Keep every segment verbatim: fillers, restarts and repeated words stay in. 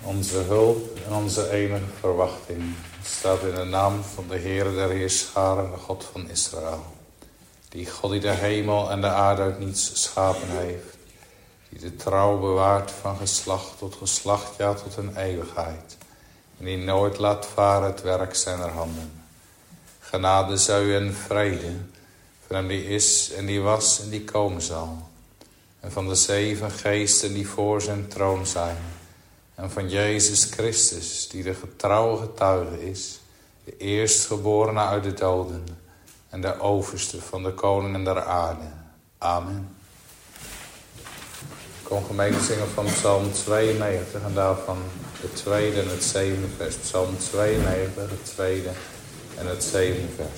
Onze hulp en onze enige verwachting staat in de naam van de Heere der Heerscharen, de God van Israël. Die God die de hemel en de aarde uit niets geschapen heeft. Die de trouw bewaart van geslacht tot geslacht, ja tot een eeuwigheid. En die nooit laat varen het werk zijner handen. Genade zij u en vrede van hem die is en die was en die komen zal. En van de zeven geesten die voor zijn troon zijn. En van Jezus Christus, die de getrouwe getuige is, de eerstgeborene uit de doden en de overste van de koningen der aarde. Amen. Kom gemeente zingen van Psalm tweeënnegentig en daarvan het tweede en het zevende vers. Psalm tweeënnegentig, het tweede en het zevende vers.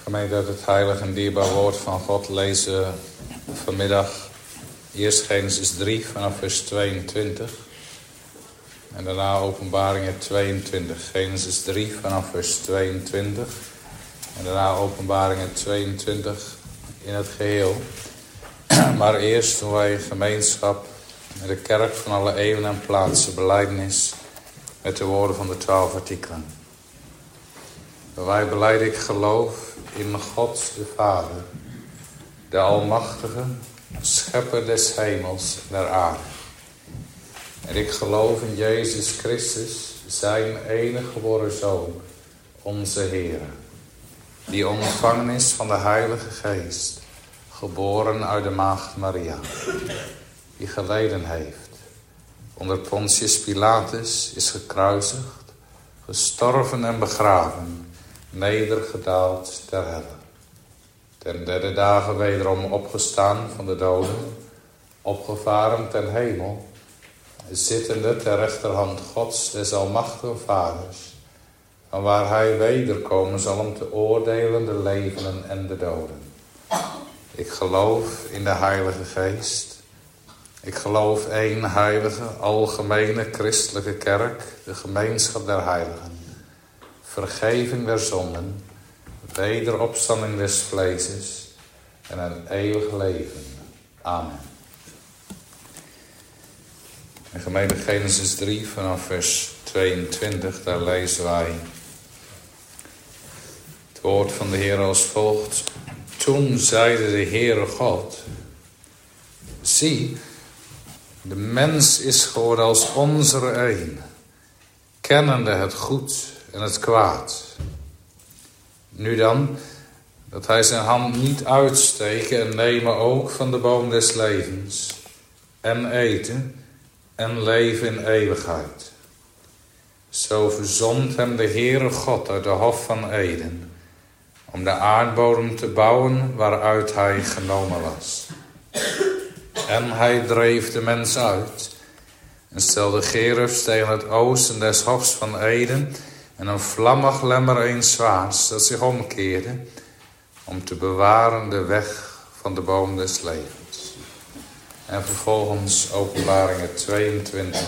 Gemeente, uit het heilig en dierbaar woord van God lezen we vanmiddag eerst Genesis drie vanaf vers tweeëntwintig. En daarna Openbaringen tweeëntwintig. Genesis drie vanaf vers tweeëntwintig. En daarna Openbaringen tweeëntwintig in het geheel. Maar eerst doen wij gemeenschap met de kerk van alle eeuwen en plaatsen belijdenis met de woorden van de twaalf artikelen. Wij belijden ik geloof in God de Vader, de Almachtige, Schepper des hemels en der aarde. En ik geloof in Jezus Christus, zijn enige geboren Zoon, onze Heer, die ontvangen is van de Heilige Geest, geboren uit de maagd Maria, die geleden heeft, onder Pontius Pilatus is gekruisigd, gestorven en begraven, nedergedaald ter helle. Ten derde dagen wederom opgestaan van de doden, opgevaren ten hemel, zittende ter rechterhand Gods des almachtigen Vaders, van waar hij wederkomen zal om te oordelen de levenden en de doden. Ik geloof in de Heilige Geest. Ik geloof één heilige, algemene christelijke kerk, de gemeenschap der heiligen, vergeving der zonden, wederopstanding des vleeses en een eeuwig leven. Amen. In gemeente Genesis drie vanaf vers tweeëntwintig, daar lezen wij het woord van de Heer als volgt. Toen zeide de Heere God, zie, de mens is geworden als onze een, kennende het goed en het kwaad. Nu dan, dat hij zijn hand niet uitsteken en nemen ook van de boom des levens, en eten en leven in eeuwigheid. Zo verzond hem de Heere God uit de hof van Eden, om de aardbodem te bouwen waaruit hij genomen was. En hij dreef de mens uit en stelde gerubs tegen het oosten des hofs van Eden en een vlammig lemmer eens zwaards dat zich omkeerde om te bewaren de weg van de boom des levens. En vervolgens Openbaringen tweeëntwintig.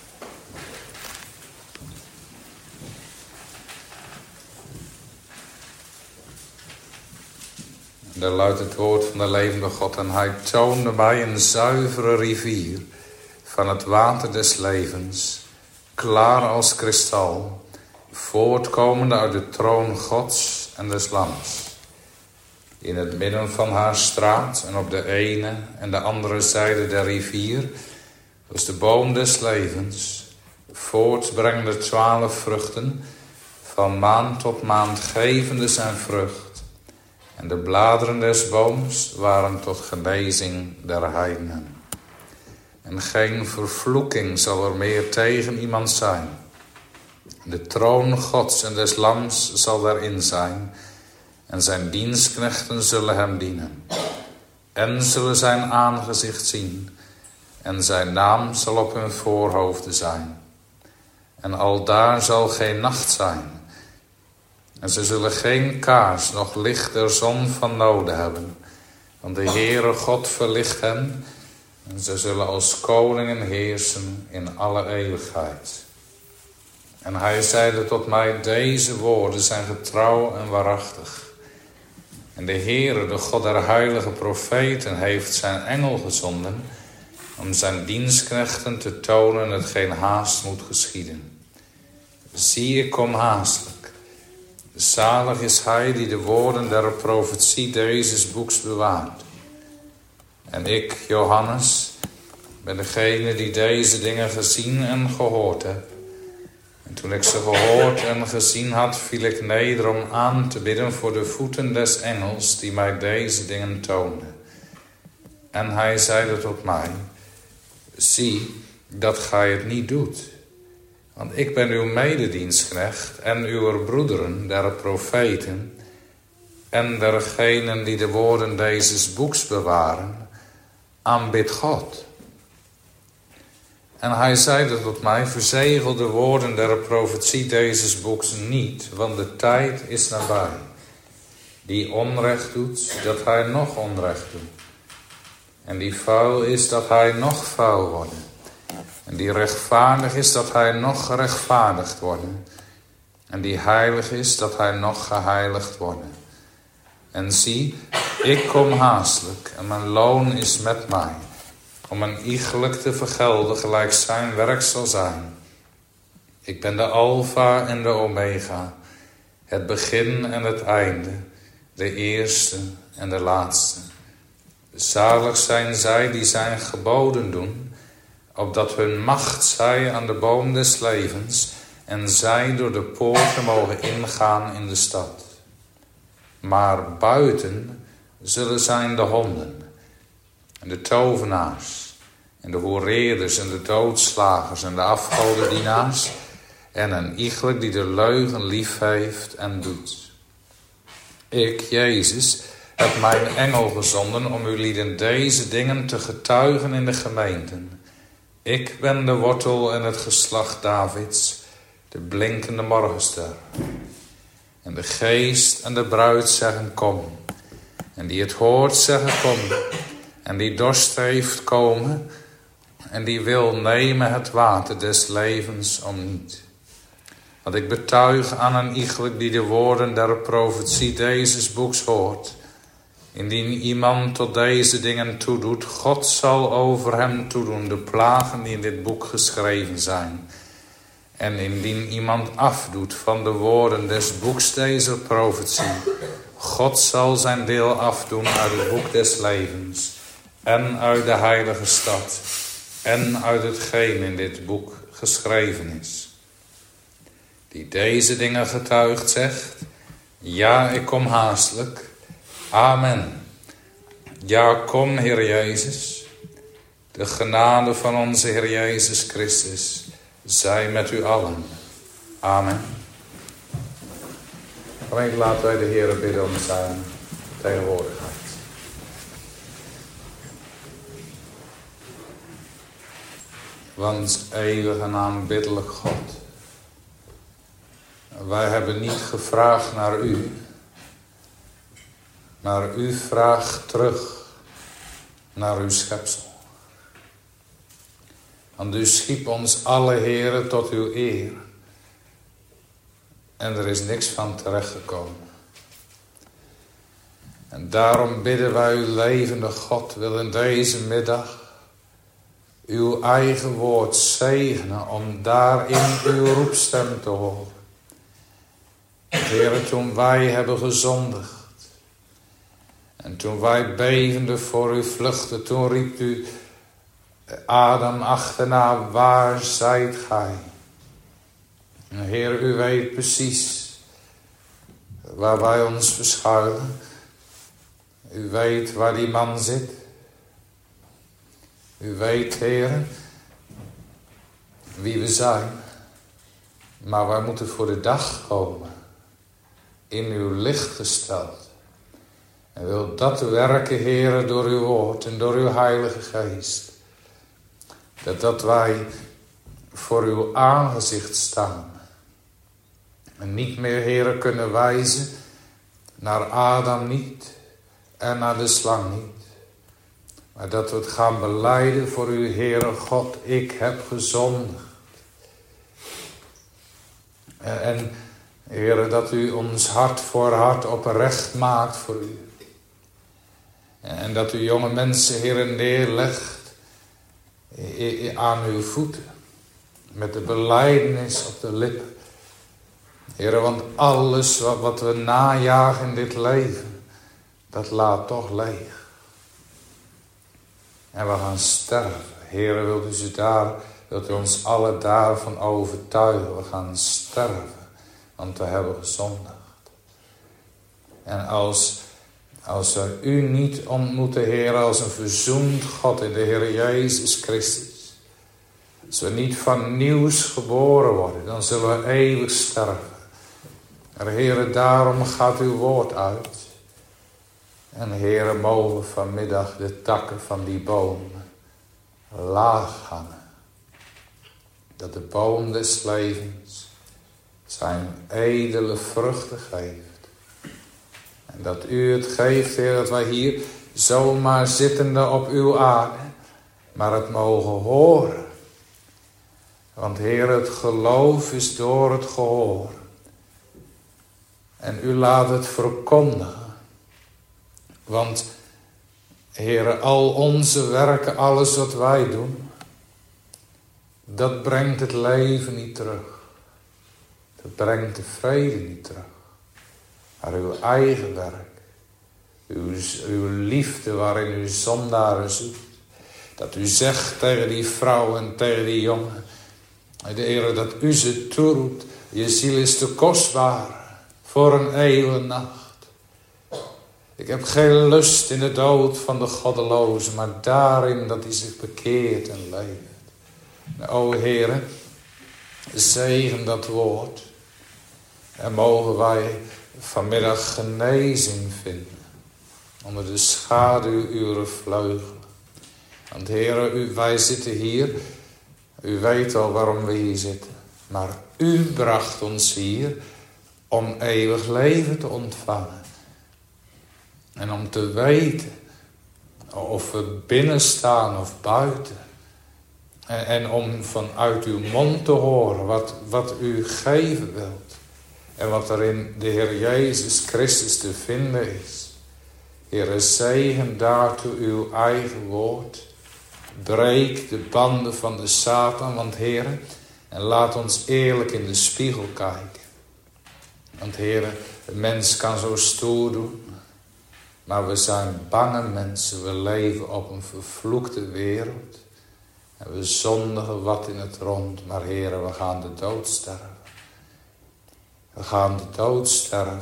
En daar luidt het woord van de levende God. En hij toonde mij een zuivere rivier van het water des levens, klaar als kristal, voortkomende uit de troon Gods en des Lams. In het midden van haar straat en op de ene en de andere zijde der rivier was de boom des levens, voortbrengende twaalf vruchten, van maand tot maand gevende zijn vrucht. En de bladeren des booms waren tot genezing der heidenen. En geen vervloeking zal er meer tegen iemand zijn. De troon Gods en des Lams zal daarin zijn, en zijn dienstknechten zullen hem dienen. En zullen zijn aangezicht zien, en zijn naam zal op hun voorhoofden zijn. En aldaar zal geen nacht zijn. En ze zullen geen kaars, noch licht der zon van noden hebben. Want de Heere God verlicht hen. En ze zullen als koningen heersen in alle eeuwigheid. En hij zeide tot mij, deze woorden zijn getrouw en waarachtig. En de Heere, de God der heilige profeten, heeft zijn engel gezonden om zijn dienstknechten te tonen hetgeen haast moet geschieden. Zie, ik kom haastelijk. Zalig is hij die de woorden der profetie deze boeks bewaart. En ik, Johannes, ben degene die deze dingen gezien en gehoord heb. En toen ik ze gehoord en gezien had, viel ik neder om aan te bidden voor de voeten des engels die mij deze dingen toonde. En hij zeide tot mij, zie dat gij het niet doet. Want ik ben uw mededienstknecht en uw broederen, der profeten, en dergenen die de woorden deze boeks bewaren, aanbid God. En hij zeide tot mij, verzegel de woorden der profetie deze boeks niet, want de tijd is nabij. Die onrecht doet, dat hij nog onrecht doet. En die vuil is, dat hij nog vuil wordt. En die rechtvaardig is, dat hij nog gerechtvaardigd wordt. En die heilig is, dat hij nog geheiligd wordt. En zie, ik kom haastelijk en mijn loon is met mij, om een iegelijk te vergelden gelijk zijn werk zal zijn. Ik ben de Alpha en de Omega, het begin en het einde, de eerste en de laatste. Zalig zijn zij die zijn geboden doen, opdat hun macht zij aan de boom des levens en zij door de poorten mogen ingaan in de stad. Maar buiten zullen zijn de honden en de tovenaars en de hoereerders en de doodslagers en de afgodendienaars en een iegelijk die de leugen lief heeft en doet. Ik, Jezus, heb mijn engel gezonden om u lieden deze dingen te getuigen in de gemeenten. Ik ben de wortel en het geslacht Davids, de blinkende morgenster. En de geest en de bruid zeggen kom. En die het hoort zeggen kom. En die dorst heeft komen. En die wil nemen het water des levens om niet. Want ik betuig aan een iegelijk die de woorden der profetie deze boeks hoort. Indien iemand tot deze dingen toedoet, God zal over hem toedoen de plagen die in dit boek geschreven zijn. En indien iemand afdoet van de woorden des boeks deze profetie, God zal zijn deel afdoen uit het boek des levens en uit de heilige stad en uit hetgeen in dit boek geschreven is. Die deze dingen getuigt zegt, ja, ik kom haastelijk. Amen. Ja, kom, Heer Jezus. De genade van onze Heer Jezus Christus zij met u allen. Amen. Gemeente, laten wij de Heer bidden om zijn tegenwoordigheid. Want eeuwig en aanbiddelijk God, wij hebben niet gevraagd naar u, maar u vraagt terug naar uw schepsel. Want u schiep ons alle heren tot uw eer. En er is niks van terechtgekomen. En daarom bidden wij u, levende God, wil in deze middag uw eigen woord zegenen om daarin uw roepstem te horen. Heere, toen wij hebben gezondigd en toen wij bevende voor u vluchtten, toen riep u Adam achterna, waar zijt gij? En Heer, u weet precies waar wij ons verschuilen. U weet waar die man zit. U weet, Heer, wie we zijn. Maar wij moeten voor de dag komen, in uw licht gesteld. En wil dat werken, Heer, door uw woord en door uw heilige geest. Dat, dat wij voor uw aangezicht staan. En niet meer, Heere, kunnen wijzen naar Adam niet en naar de slang niet. Maar dat we het gaan belijden voor u, Heere God, ik heb gezondigd. En, en Heere, dat u ons hart voor hart oprecht maakt voor u. En dat u jonge mensen, Heere, neerlegt aan uw voeten. Met de belijdenis op de lippen. Heere, want alles wat, wat we najagen in dit leven, dat laat toch leeg. En we gaan sterven. Heere, wilt u, ze daar, wilt u ons alle daarvan overtuigen. We gaan sterven, want we hebben gezondigd. En als, als we u niet ontmoeten, Heere, als een verzoend God in de Heer Jezus Christus. Als we niet van nieuws geboren worden, dan zullen we eeuwig sterven. En Heere, daarom gaat uw woord uit. En Heere, mogen vanmiddag de takken van die boom laag hangen. Dat de boom des levens zijn edele vruchten geeft. En dat u het geeft, Heer, dat wij hier zomaar zittende op uw aarde, maar het mogen horen. Want Heer, het geloof is door het gehoor. En u laat het verkondigen. Want Heer, al onze werken, alles wat wij doen, dat brengt het leven niet terug. Dat brengt de vrede niet terug. Maar uw eigen werk, uw, uw liefde waarin u zondaren zoekt. Dat u zegt tegen die vrouw en tegen die jongen, de Heer, dat u ze toeroept. Je ziel is te kostbaar voor een eeuwige nacht. Ik heb geen lust in de dood van de goddeloze, maar daarin dat hij zich bekeert en leeft. O Heer, zegen dat woord. En mogen wij vanmiddag genezing vinden onder de schaduw uw vleugelen. Want Heer, u, wij zitten hier. U weet al waarom we hier zitten. Maar u bracht ons hier om eeuwig leven te ontvangen. En om te weten of we binnen staan of buiten. En, en om vanuit uw mond te horen wat, wat u geven wilt. En wat er in de Heer Jezus Christus te vinden is. Heer, zegen daartoe uw eigen woord. Breek de banden van de Satan, want Heer, en laat ons eerlijk in de spiegel kijken. Want Heer, een mens kan zo stoer doen, maar we zijn bange mensen. We leven op een vervloekte wereld. En we zondigen wat in het rond, maar Heer, we gaan de dood sterven. We gaan de dood sterven.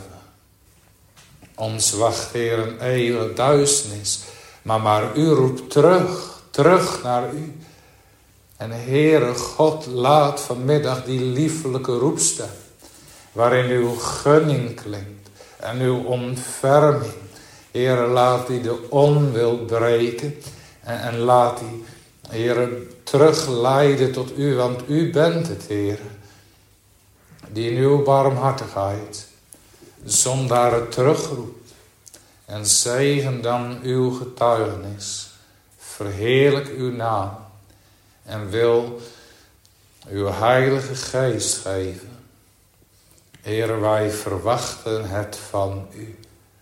Ons wacht, Heer, een eeuwige duisternis. Maar, maar u roept terug. Terug naar u. En Heere God, laat vanmiddag die liefelijke roepstem, waarin uw gunning klinkt en uw ontferming. Heere, laat die de onwil breken en, en laat die, Heere, terugleiden tot u, want u bent het, Heere, die in uw barmhartigheid zondaren terugroept en zegen dan uw getuigenis. Verheerlijk uw naam en wil uw heilige geest geven. Heer, wij verwachten het van u.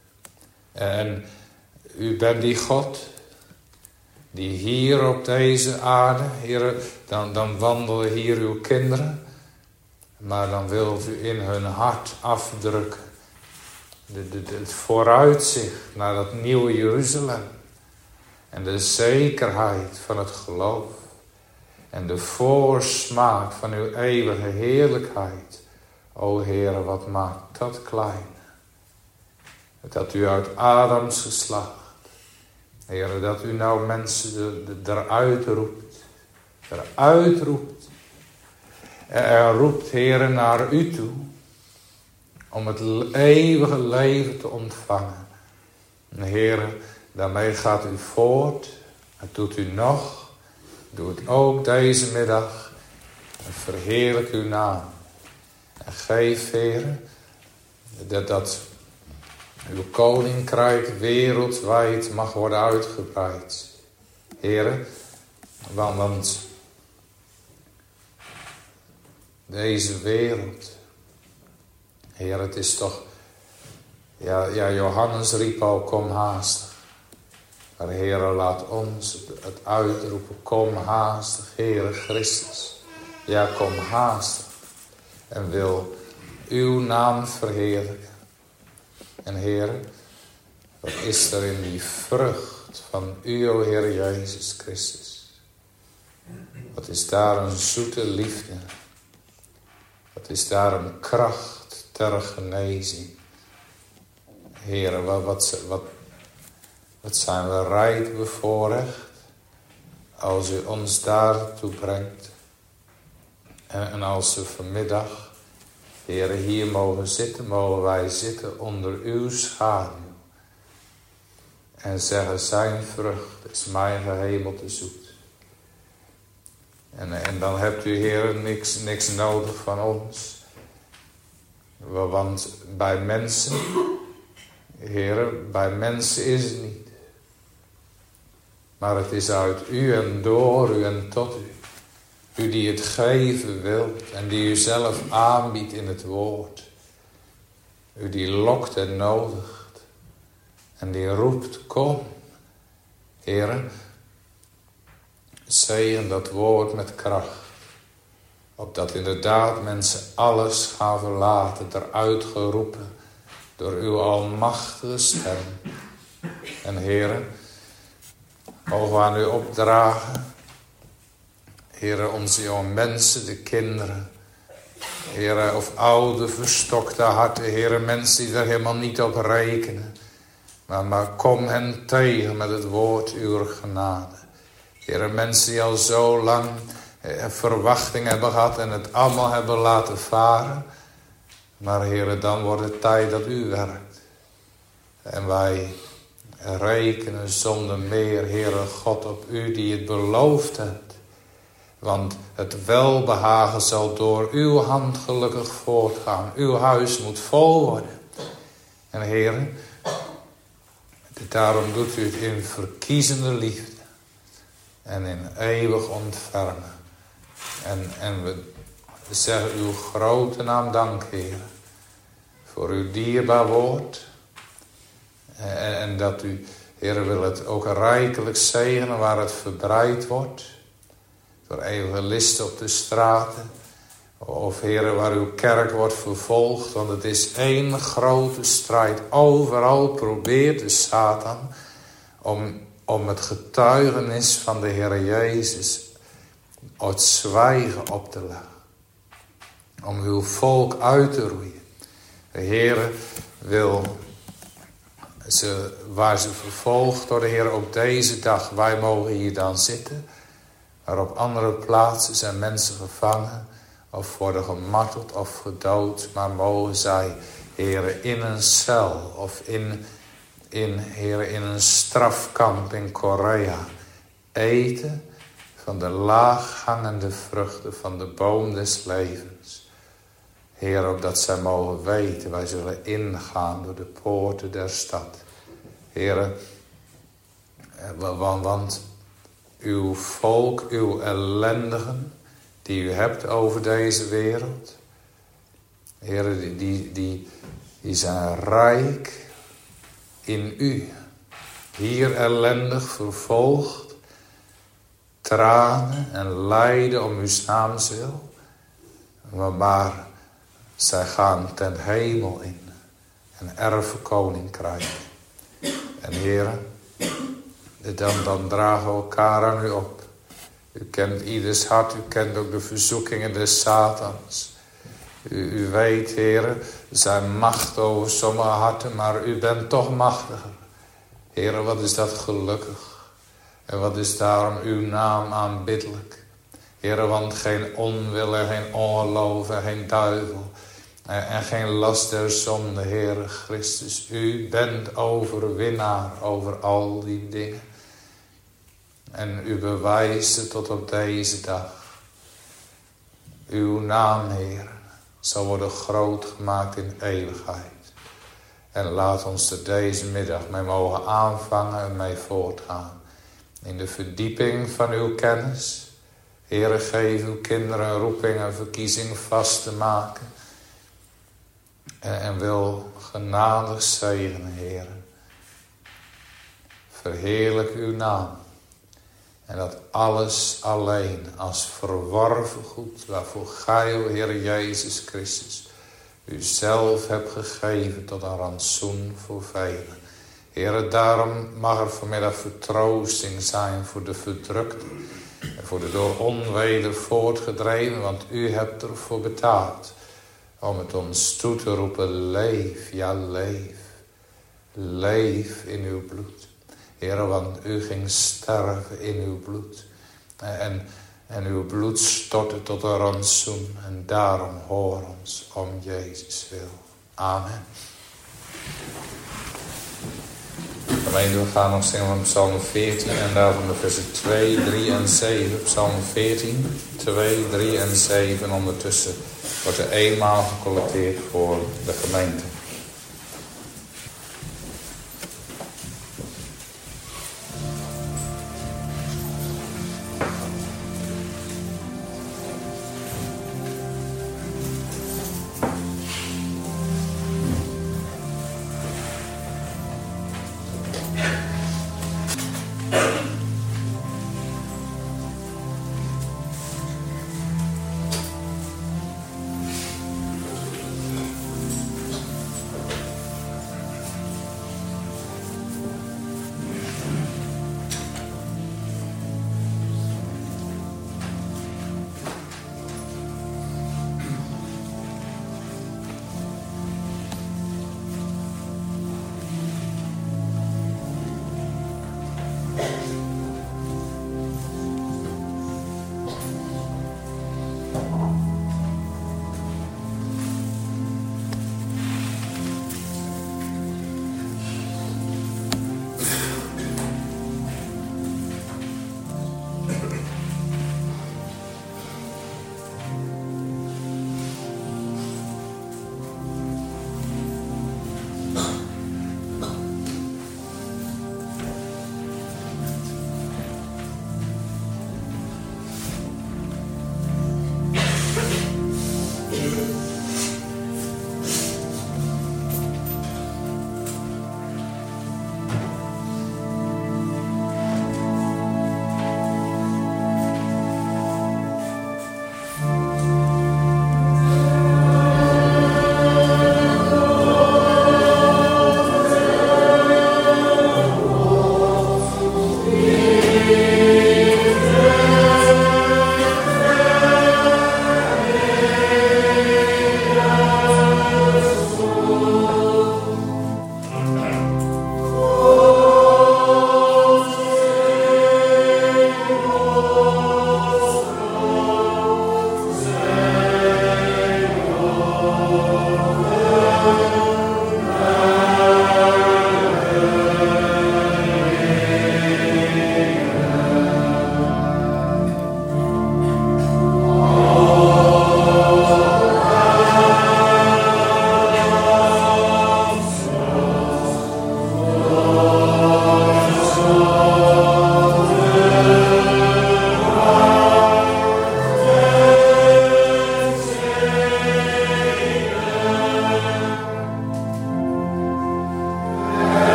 En u bent die God die hier op deze aarde, Heer, dan, dan wandelen hier uw kinderen, maar dan wilt u in hun hart afdrukken de, de, de, het vooruitzicht naar dat nieuwe Jeruzalem. En de zekerheid van het geloof. En de voorsmaak van uw eeuwige heerlijkheid. O Heere, wat maakt dat klein. Dat u uit Adams geslacht. Heere, dat u nou mensen de, de, eruit roept. Eruit roept. En er roept, Heere, naar u toe. Om het eeuwige leven te ontvangen. En Heere, daarmee gaat u voort. Dat doet u nog. Doe het ook deze middag. En verheerlijk uw naam. En geef, Heer, dat, dat uw koninkrijk wereldwijd mag worden uitgebreid. Heer, want, want deze wereld, Heer, het is toch, ja, ja, Johannes riep al, kom haastig. Maar Heer, laat ons het uitroepen, kom haastig, Heere Christus. Ja, kom haastig. En wil uw naam verheerlijken. En Heer, wat is er in die vrucht van u, o Heer Jezus Christus? Wat is daar een zoete liefde? Wat is daar een kracht ter genezing? Heer, wat, wat, wat, wat zijn we rijk bevoorrecht als u ons daartoe brengt. En, en als we vanmiddag, Heer, hier mogen zitten, mogen wij zitten onder uw schaduw. En zeggen, zijn vrucht is mijn gehemelte zoet. En, en dan hebt u, Heer, niks, niks nodig van ons. Want bij mensen, Heere, bij mensen is het niet. Maar het is uit u en door u en tot u. U die het geven wilt en die u zelf aanbiedt in het woord. U die lokt en nodigt en die roept, kom. Heere, zegen dat woord met kracht. Opdat inderdaad mensen alles gaan verlaten, eruit geroepen door uw almachtige stem. En Heere, mogen we aan u opdragen. Heere, onze jonge mensen, de kinderen. Heere, of oude verstokte harten. Heere, mensen die er helemaal niet op rekenen. Maar, maar kom hen tegen met het woord uw genade. Heere, mensen die al zo lang eh, verwachting hebben gehad en het allemaal hebben laten varen. Maar Heere, dan wordt het tijd dat u werkt. En wij rekenen zonder meer, Heere God, op u die het beloofd hebt. Want het welbehagen zal door uw hand gelukkig voortgaan. Uw huis moet vol worden. En Heere, daarom doet u het in verkiezende liefde. En in eeuwig ontfermen. En, en we zeggen uw grote naam dank, Heere. Voor uw dierbaar woord. En, en dat u, Heere, wil het ook rijkelijk zegenen waar het verbreid wordt. Door evangelisten op de straten. Of Heere, waar uw kerk wordt vervolgd. Want het is één grote strijd. Overal probeert de Satan om, om het getuigenis van de Heer Jezus uit zwijgen op te leggen. Om uw volk uit te roeien. De Heer wil ze, waar ze vervolgd door de Heer op deze dag. Wij mogen hier dan zitten. Maar op andere plaatsen zijn mensen gevangen. Of worden gemarteld of gedood. Maar mogen zij, Heere, in een cel. Of in, in, Heere, in een strafkamp in Korea. Eten van de laaghangende vruchten van de boom des levens. Heer, opdat zij mogen weten. Wij zullen ingaan door de poorten der stad. Heere, want, want uw volk, uw ellendigen, die u hebt over deze wereld. Heere, die, die, die, die zijn rijk in u. Hier ellendig vervolgd, tranen en lijden om uw naams wil. Maar, maar zij gaan ten hemel in en erven koninkrijk. En Heere, dan, dan dragen we elkaar aan u op. U kent ieders hart, u kent ook de verzoekingen des Satans. U, u weet, Heere, zijn macht over sommige harten, maar u bent toch machtiger. Heere, wat is dat gelukkig. En wat is daarom uw naam aanbiddelijk. Heere, want geen onwil en geen ongeloof en geen duivel. En, en geen last der zonde, Heere Christus. U bent overwinnaar over al die dingen. En u bewijst het tot op deze dag. Uw naam, Heer, zal worden groot gemaakt in eeuwigheid. En laat ons er deze middag mee mogen aanvangen en mee voortgaan. In de verdieping van uw kennis. Heere, geef uw kinderen een roeping en verkiezing vast te maken. En, en wil genadig zegenen, Heer. Verheerlijk uw naam. En dat alles alleen als verworven goed, waarvoor gij, o Heer Jezus Christus, u zelf hebt gegeven tot een rantsoen voor velen. Heer, daarom mag er vanmiddag vertroosting zijn voor de verdrukten en voor de door onweder voortgedreven, want u hebt ervoor betaald om het ons toe te roepen, leef, ja leef, leef in uw bloed. Heer, want u ging sterven in uw bloed. En, en uw bloed stortte tot een rantsoen. En daarom hoor ons om Jezus wil. Amen. Gemeente, we gaan nog zingen van Psalm veertien. En daarvan de versen twee, drie en zeven. Psalm veertien, twee, drie en zeven. Ondertussen wordt er eenmaal gecollecteerd voor de gemeente.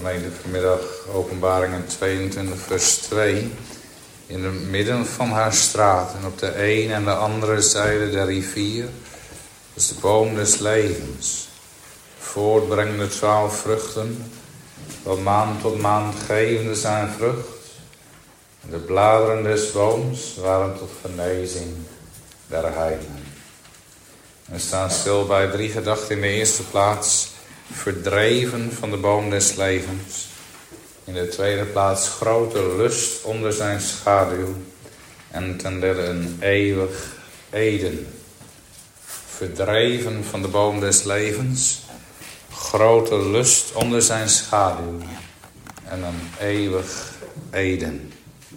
gemeente vanmiddag Openbaringen tweeëntwintig vers twee. In het midden van haar straat en op de een en de andere zijde der rivier is de boom des levens. Voortbrengende twaalf vruchten, van maand tot maand gevende zijn vrucht. En de bladeren des booms waren tot genezing der heidenen. We staan stil bij drie gedachten. In de eerste plaats verdreven van de boom des levens. In de tweede plaats grote lust onder zijn schaduw. En ten derde een eeuwig Eden. Verdreven van de boom des levens. Grote lust onder zijn schaduw. En een eeuwig Eden.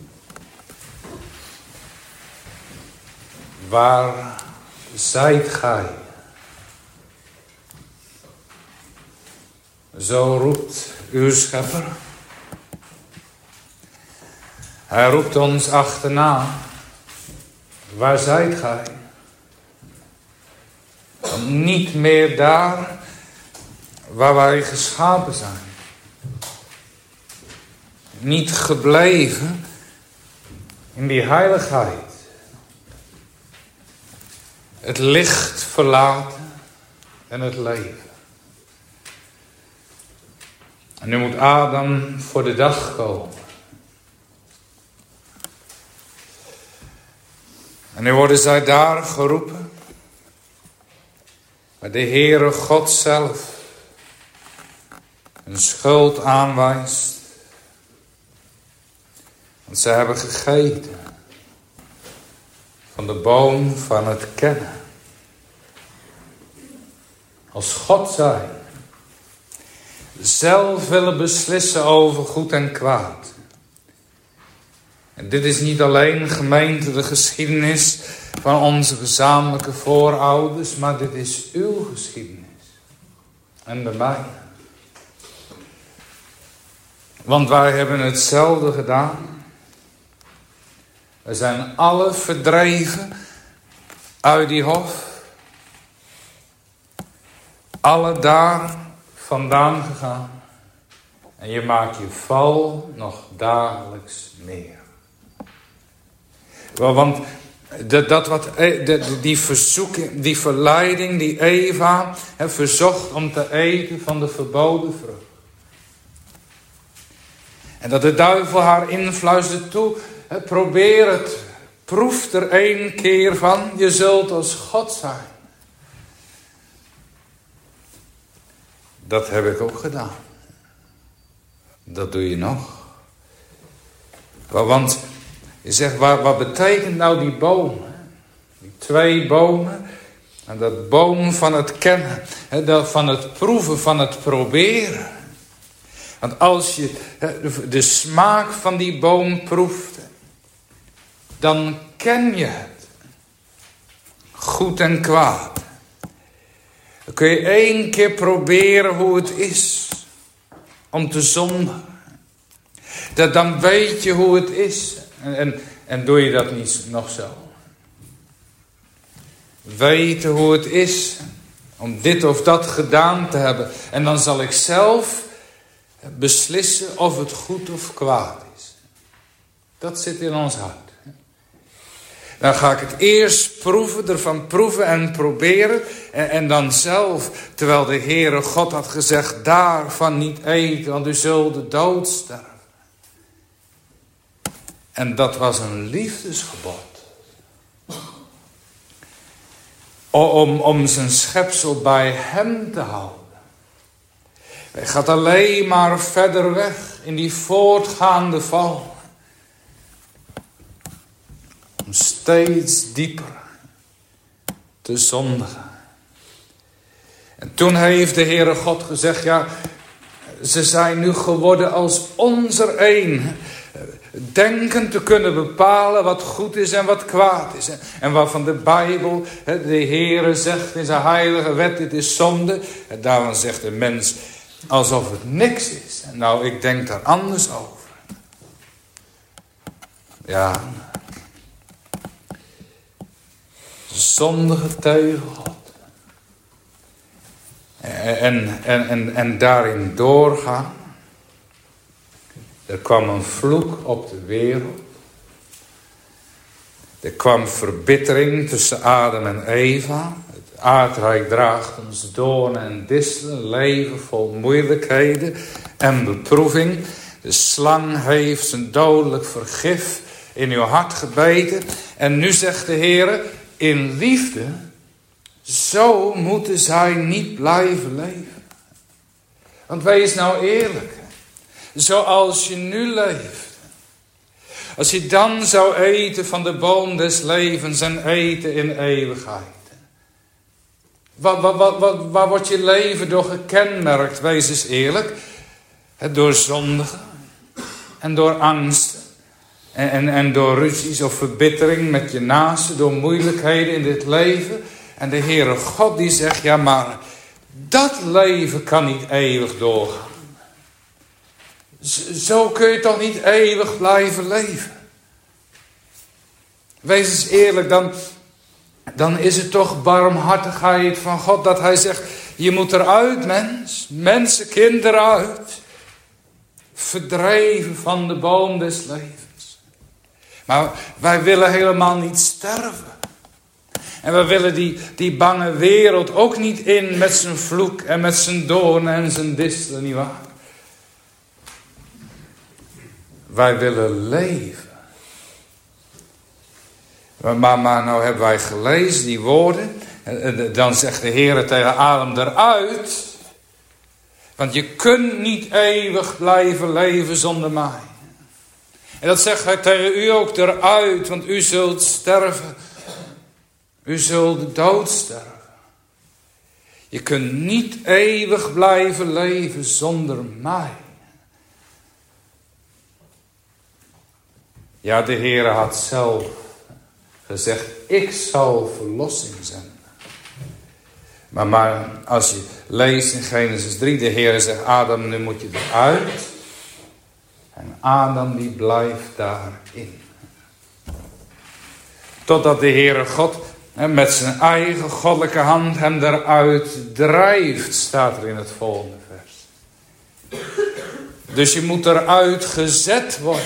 Waar zijt gij? Zo roept uw schepper. Hij roept ons achterna. Waar zijt gij? Want niet meer daar waar wij geschapen zijn. Niet gebleven in die heiligheid. Het licht verlaten en het leven. En nu moet Adam voor de dag komen. En nu worden zij daar geroepen. Waar de Heere God zelf een schuld aanwijst. Want zij hebben gegeten van de boom van het kennen. Als God zijn. Zelf willen beslissen over goed en kwaad. En dit is niet alleen, gemeente, de geschiedenis van onze gezamenlijke voorouders. Maar dit is uw geschiedenis. En de mijne. Want wij hebben hetzelfde gedaan. We zijn alle verdreven uit die hof. Alle daar vandaan gegaan. En je maakt je val nog dagelijks meer. Want dat, dat wat, die verzoeking, die verleiding die Eva he, verzocht om te eten van de verboden vrucht. En dat de duivel haar influistert toe. He, probeer het. Proef er één keer van. Je zult als God zijn. Dat heb ik ook gedaan. Dat doe je nog. Want je zegt, wat, wat betekent nou die bomen? Die twee bomen. En dat boom van het kennen. Van het proeven, van het proberen. Want als je de smaak van die boom proeft. Dan ken je het. Goed en kwaad. Dan kun je één keer proberen hoe het is. Om te zondigen. Dat dan weet je hoe het is. En, en, en doe je dat niet nog zo. Weten hoe het is. Om dit of dat gedaan te hebben. En dan zal ik zelf beslissen of het goed of kwaad is. Dat zit in ons hart. Dan ga ik het eerst proeven, ervan proeven en proberen. En, en dan zelf, terwijl de Heere God had gezegd, daarvan niet eten, want u zult de dood sterven. En dat was een liefdesgebod. Om, om zijn schepsel bij hem te houden. Hij gaat alleen maar verder weg in die voortgaande val. Om steeds dieper te zondigen. En toen heeft de Heere God gezegd, ja, ze zijn nu geworden als ons er één. Denken te kunnen bepalen wat goed is en wat kwaad is. En waarvan de Bijbel, de Heere zegt in zijn heilige wet, dit is zonde. En daarvan zegt de mens alsof het niks is. En nou, ik denk daar anders over. Ja. Zondige tegen God. En, en, en, en daarin doorgaan. Er kwam een vloek op de wereld. Er kwam verbittering tussen Adam en Eva. Het aardrijk draagt ons doornen en distelen, leven vol moeilijkheden en beproeving. De slang heeft zijn dodelijk vergif in uw hart gebeten. En nu zegt de Heer, in liefde, zo moeten zij niet blijven leven. Want wees nou eerlijk, zoals je nu leeft. Als je dan zou eten van de boom des levens en eten in eeuwigheid. Wat, wat, wat, wat, waar wordt je leven door gekenmerkt? Wees eens eerlijk. Door zondigen en door angsten. En, en, en door ruzies of verbittering met je naasten. Door moeilijkheden in dit leven. En de Heere God die zegt, ja maar dat leven kan niet eeuwig doorgaan. Zo kun je toch niet eeuwig blijven leven. Wees eens eerlijk, dan, dan is het toch barmhartigheid van God dat hij zegt, je moet eruit mens, mensenkind eruit. Verdreven van de boom des levens. Maar wij willen helemaal niet sterven. En we willen die, die bange wereld ook niet in met zijn vloek en met zijn doornen en zijn distelen, nietwaar? Wij willen leven. Maar, maar nou hebben wij gelezen die woorden. Dan zegt de Heer tegen Adam eruit. Want je kunt niet eeuwig blijven leven zonder mij. En dat zegt hij tegen u ook eruit. Want u zult sterven. U zult de dood sterven. Je kunt niet eeuwig blijven leven zonder mij. Ja, de Heer had zelf gezegd, ik zal verlossing zenden. Maar, maar als je leest in Genesis drie, de Heer zegt, Adam, nu moet je eruit. En Adam die blijft daarin. Totdat de Heere God met zijn eigen goddelijke hand hem eruit drijft, staat er in het volgende vers. Dus je moet eruit gezet worden.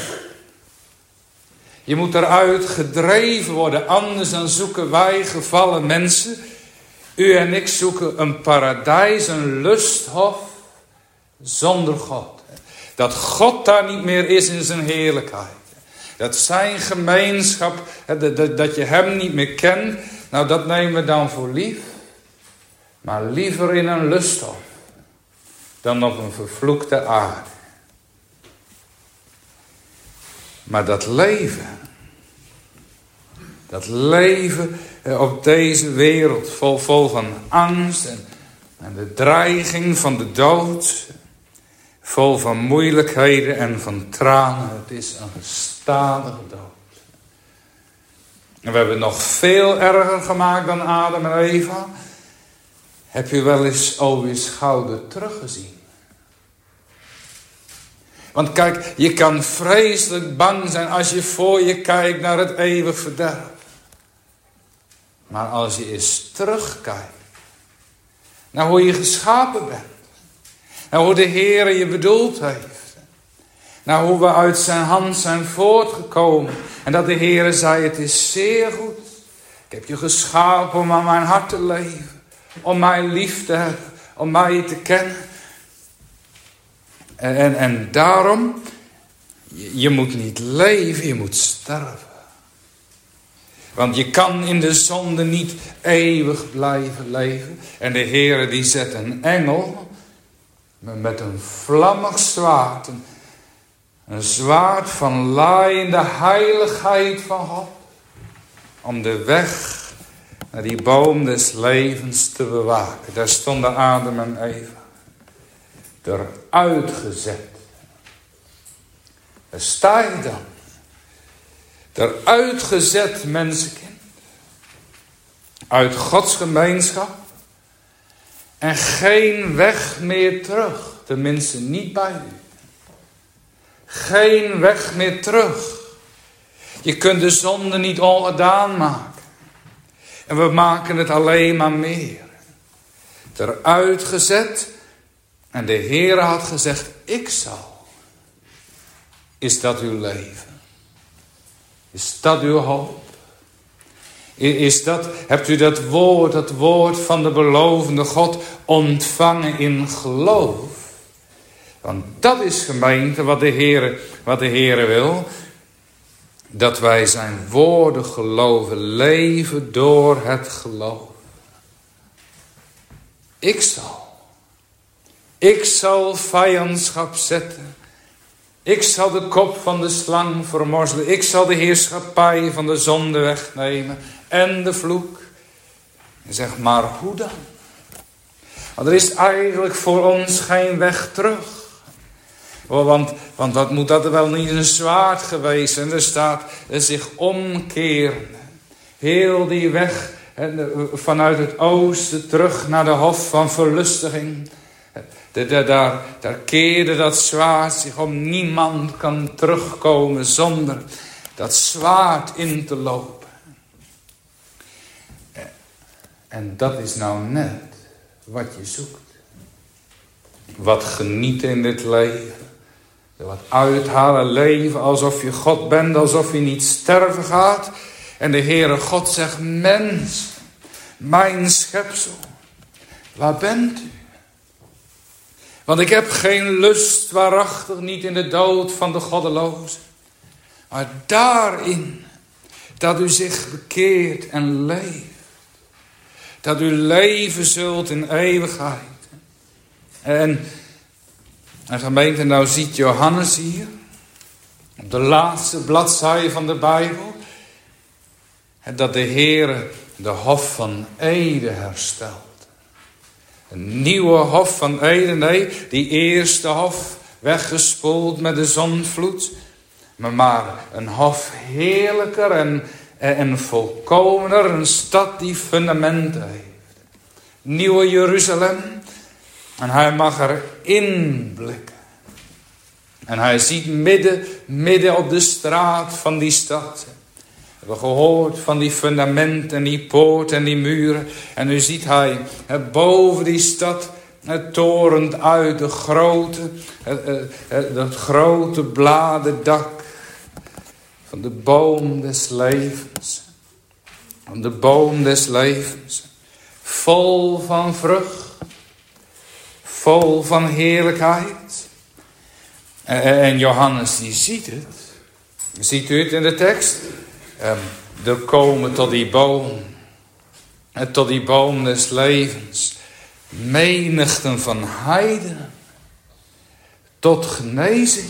Je moet eruit gedreven worden, anders dan zoeken wij gevallen mensen. U en ik zoeken een paradijs, een lusthof, zonder God. Dat God daar niet meer is in zijn heerlijkheid. Dat zijn gemeenschap, dat je hem niet meer kent. Nou, dat nemen we dan voor lief. Maar liever in een lusthof dan op een vervloekte aarde. Maar dat leven, dat leven op deze wereld vol, vol van angst en, en de dreiging van de dood, vol van moeilijkheden en van tranen, het is een gestadige dood. En we hebben het nog veel erger gemaakt dan Adam en Eva. Heb je wel eens Owi's Gouden teruggezien? Want kijk, je kan vreselijk bang zijn als je voor je kijkt naar het eeuwig verderf. Maar als je eens terugkijkt naar hoe je geschapen bent. Naar hoe de Heer je bedoeld heeft. Naar hoe we uit zijn hand zijn voortgekomen. En dat de Heer zei, het is zeer goed. Ik heb je geschapen om aan mijn hart te leven. Om mij lief te hebben. Om mij te kennen. En, en, en daarom, je, je moet niet leven, je moet sterven. Want je kan in de zonde niet eeuwig blijven leven. En de Heere die zet een engel met een vlammig zwaard. Een, een zwaard van laaiende heiligheid van God. Om de weg naar die boom des levens te bewaken. Daar stonden Adam en Eva. Eruit gezet. Daar sta je dan. Eruit gezet, mensenkind. Uit Gods gemeenschap. En geen weg meer terug. Tenminste niet bij u. Geen weg meer terug. Je kunt de zonde niet ongedaan maken. En we maken het alleen maar meer. Eruit gezet. En de Heere had gezegd, ik zal. Is dat uw leven? Is dat uw hoop? Is dat, hebt u dat woord, dat woord van de belovende God ontvangen in geloof? Want dat is, gemeente, wat de Heere, wat de Heere wil. Dat wij zijn woorden geloven, leven door het geloof. Ik zal. Ik zal vijandschap zetten. Ik zal de kop van de slang vermorzelen. Ik zal de heerschappij van de zonde wegnemen. En de vloek. En zeg maar, hoe dan? Want er is eigenlijk voor ons geen weg terug. Want, want wat moet dat er wel niet een zwaard geweest zijn? Er staat er zich omkeren. Heel die weg vanuit het oosten terug naar de hof van verlustiging. Daar, daar, daar keerde dat zwaard zich om. Niemand kan terugkomen zonder dat zwaard in te lopen. En dat is nou net wat je zoekt. Wat genieten in dit leven. Wat uithalen, leven alsof je God bent, alsof je niet sterven gaat. En de Heere God zegt, mens, mijn schepsel, waar bent u? Want ik heb geen lust, waarachtig niet in de dood van de goddeloze. Maar daarin, dat u zich bekeert en leeft. Dat u leven zult in eeuwigheid. En, en gemeente, nou ziet Johannes hier, op de laatste bladzijde van de Bijbel, dat de Heere de hof van Ede herstelt. Een nieuwe hof van Ede, nee, die eerste hof weggespoeld met de zondvloed. Maar, maar een hof heerlijker en, en volkomener, een stad die fundamenten heeft. Nieuwe Jeruzalem. En hij mag erin blikken. En hij ziet midden, midden op de straat van die stad. We hebben gehoord van die fundamenten en die poort en die muren. En nu ziet hij het boven die stad het torent uit de grote, het, het, het grote bladerdak van de boom des levens. Van de boom des levens. Vol van vrucht. Vol van heerlijkheid. En Johannes die ziet het. Ziet u het in de tekst? Er komen tot die boom. Tot die boom des levens. Menigten van heidenen. Tot genezing.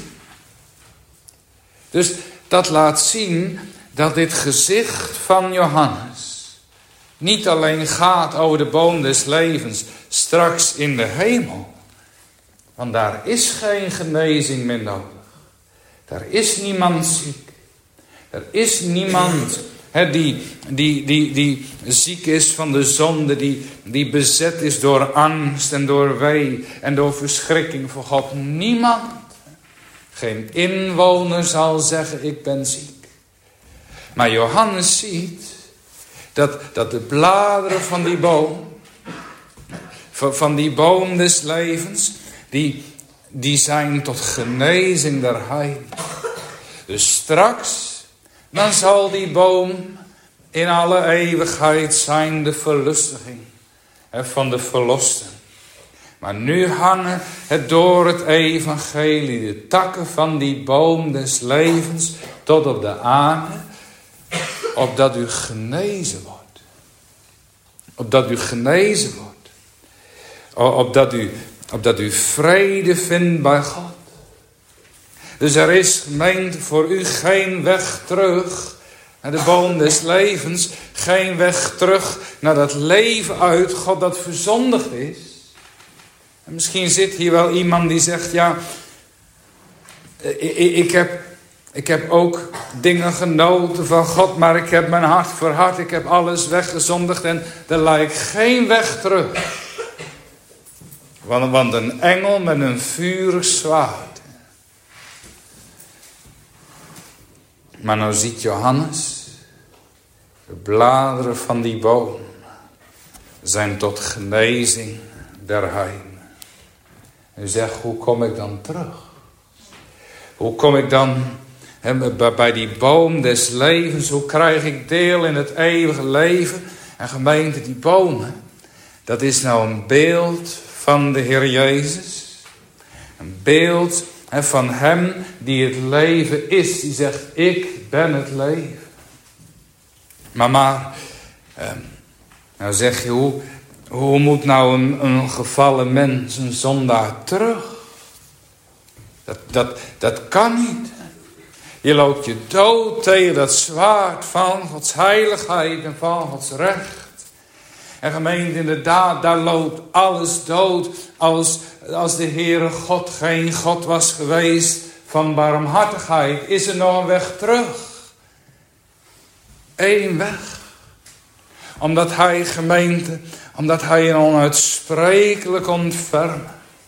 Dus dat laat zien dat dit gezicht van Johannes niet alleen gaat over de boom des levens straks in de hemel. Want daar is geen genezing meer nodig. Daar is niemand ziek. Er is niemand he, die, die, die, die ziek is van de zonde. Die, die bezet is door angst en door wee en door verschrikking voor God. Niemand. Geen inwoner zal zeggen ik ben ziek. Maar Johannes ziet dat, dat de bladeren van die boom. Van die boom des levens. Die, die zijn tot genezing der heiden. Dus straks. Dan zal die boom in alle eeuwigheid zijn de verlustiging van de verlosten. Maar nu hangen het door het evangelie de takken van die boom des levens tot op de aarde. Opdat u genezen wordt. Opdat u genezen wordt. Opdat u, opdat u vrede vindt bij God. Dus er is, gemeente, voor u geen weg terug naar de boom des levens. Geen weg terug naar dat leven uit God dat verzondigd is. En misschien zit hier wel iemand die zegt, ja, ik, ik, heb, ik heb ook dingen genoten van God, maar ik heb mijn hart verhard. Ik heb alles weggezondigd en er lijkt geen weg terug. Want, want een engel met een vurig zwaard. Maar nou ziet Johannes, de bladeren van die boom zijn tot genezing der heiden. U zegt, hoe kom ik dan terug? Hoe kom ik dan he, bij die boom des levens? Hoe krijg ik deel in het eeuwige leven? En gemeente, die bomen, dat is nou een beeld van de Heer Jezus. Een beeld he, van hem die het leven is. Die zegt, ik ben het leven. Maar maar, eh, nou zeg je, hoe, hoe moet nou een, een gevallen mens, een zondaar, terug? Dat, dat, dat kan niet. Je loopt je dood tegen dat zwaard van Gods heiligheid en van Gods recht. En gemeente, inderdaad, daar loopt alles dood. Als, als de Heere God geen God was geweest van barmhartigheid, is er nog een weg terug. Eén weg. Omdat hij, gemeente, omdat hij een onuitsprekelijk ontfermen.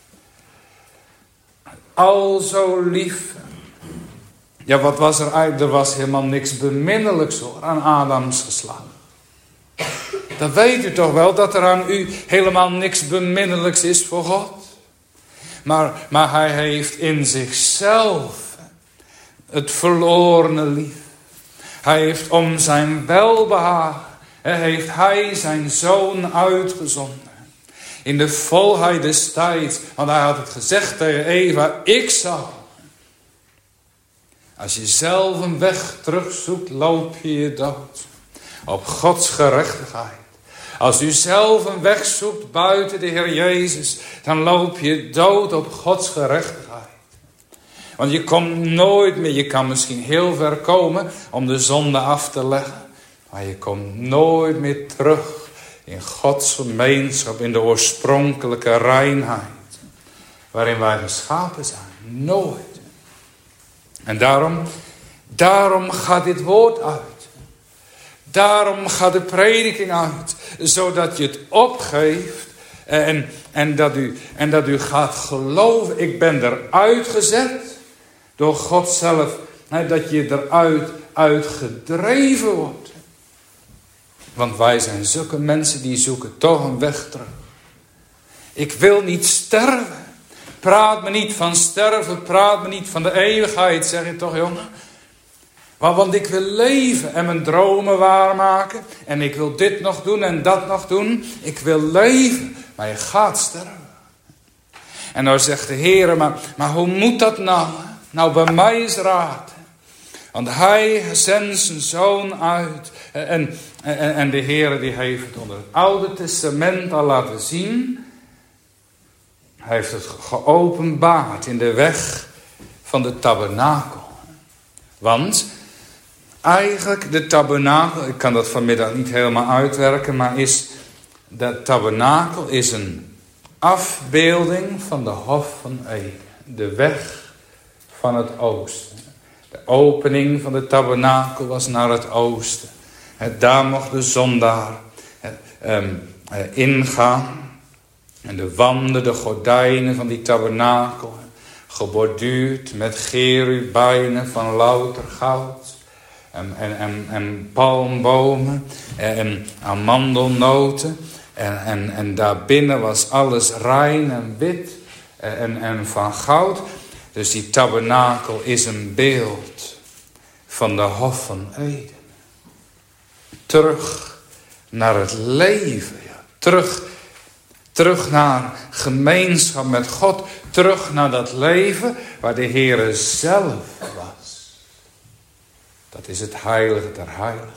Al zo lief. Ja, wat was er eigenlijk? Er was helemaal niks beminnelijks hoor, aan Adams geslacht. Dat weet u toch wel, dat er aan u helemaal niks beminnelijks is voor God. Maar, maar hij heeft in zichzelf het verlorene lief. Hij heeft om zijn welbehagen, heeft hij zijn zoon uitgezonden. In de volheid des tijds, want hij had het gezegd tegen Eva, ik zal. Als je zelf een weg terugzoekt, loop je je dood. Op Gods gerechtigheid. Als u zelf een weg zoekt buiten de Heer Jezus, dan loop je dood op Gods gerechtigheid. Want je komt nooit meer, je kan misschien heel ver komen om de zonde af te leggen. Maar je komt nooit meer terug in Gods gemeenschap, in de oorspronkelijke reinheid. Waarin wij geschapen zijn. Nooit. En daarom, daarom gaat dit woord uit. Daarom gaat de prediking uit. Zodat je het opgeeft. En, en, dat u, en dat u gaat geloven. Ik ben eruit gezet. Door God zelf. Hè, dat je eruit uitgedreven wordt. Want wij zijn zulke mensen die zoeken toch een weg terug. Ik wil niet sterven. Praat me niet van sterven. Praat me niet van de eeuwigheid. Zeg je toch, jongen? Want ik wil leven en mijn dromen waarmaken. En ik wil dit nog doen en dat nog doen. Ik wil leven. Maar je gaat sterven. En nou zegt de Heer, maar, maar hoe moet dat nou? Nou, bij mij is raad. Want hij zendt zijn zoon uit. En, en, en de Heer die heeft het onder het Oude Testament al laten zien. Hij heeft het geopenbaard in de weg van de tabernakel. Want eigenlijk de tabernakel, ik kan dat vanmiddag niet helemaal uitwerken, maar is de tabernakel is een afbeelding van de Hof van Eden. De weg van het oosten. De opening van de tabernakel was naar het oosten. Daar mocht de zondaar ingaan. En de wanden, de gordijnen van die tabernakel, geborduurd met cherubijnen van louter goud. En, en, en, en palmbomen en amandelnoten. En, en, en daarbinnen was alles rein en wit en, en van goud. Dus die tabernakel is een beeld van de Hof van Eden. Terug naar het leven. Ja. Terug, terug naar gemeenschap met God. Terug naar dat leven waar de Heere zelf was. Dat is het heilige der heiligen.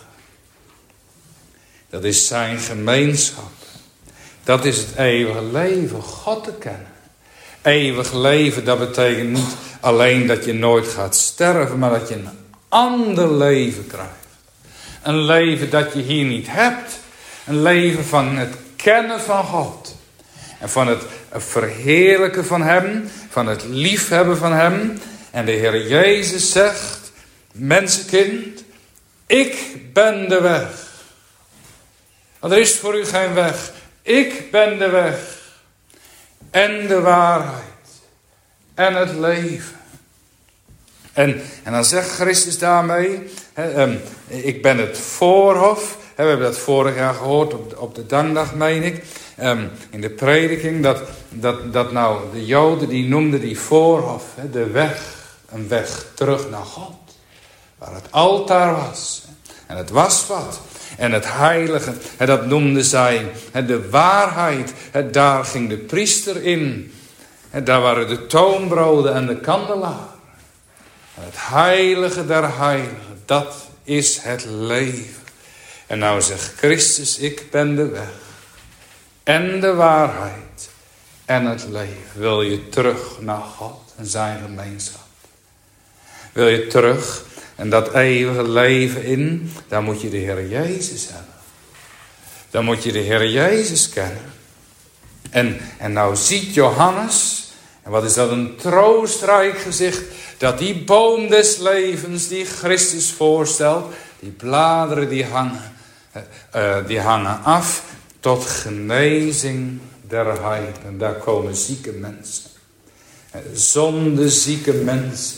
Dat is zijn gemeenschap. Dat is het eeuwige leven, God te kennen. Eeuwig leven, dat betekent niet alleen dat je nooit gaat sterven, maar dat je een ander leven krijgt. Een leven dat je hier niet hebt. Een leven van het kennen van God. En van het verheerlijken van hem. Van het liefhebben van hem. En de Heer Jezus zegt, mensenkind, ik ben de weg. Want er is voor u geen weg. Ik ben de weg. En de waarheid. En het leven. En, en dan zegt Christus daarmee, he, um, ik ben het voorhof. He, we hebben dat vorig jaar gehoord op de, op de dankdag, meen ik. Um, in de prediking, dat, dat, dat nou de Joden die noemden die voorhof, he, de weg. Een weg terug naar God. Waar het altaar was. En het was wat. En het heilige, dat noemden zij de waarheid. Daar ging de priester in. Daar waren de toonbroden en de kandelaar. En het heilige der heiligen, dat is het leven. En nou zegt Christus, ik ben de weg. En de waarheid. En het leven. Wil je terug naar God en zijn gemeenschap? Wil je terug en dat eeuwige leven in? Dan moet je de Heer Jezus hebben. Dan moet je de Heer Jezus kennen. En, en nou ziet Johannes, en wat is dat een troostrijk gezicht, dat die boom des levens die Christus voorstelt, die bladeren die hangen, uh, die hangen af tot genezing der heiligen. Daar komen zieke mensen. Zondezieke mensen.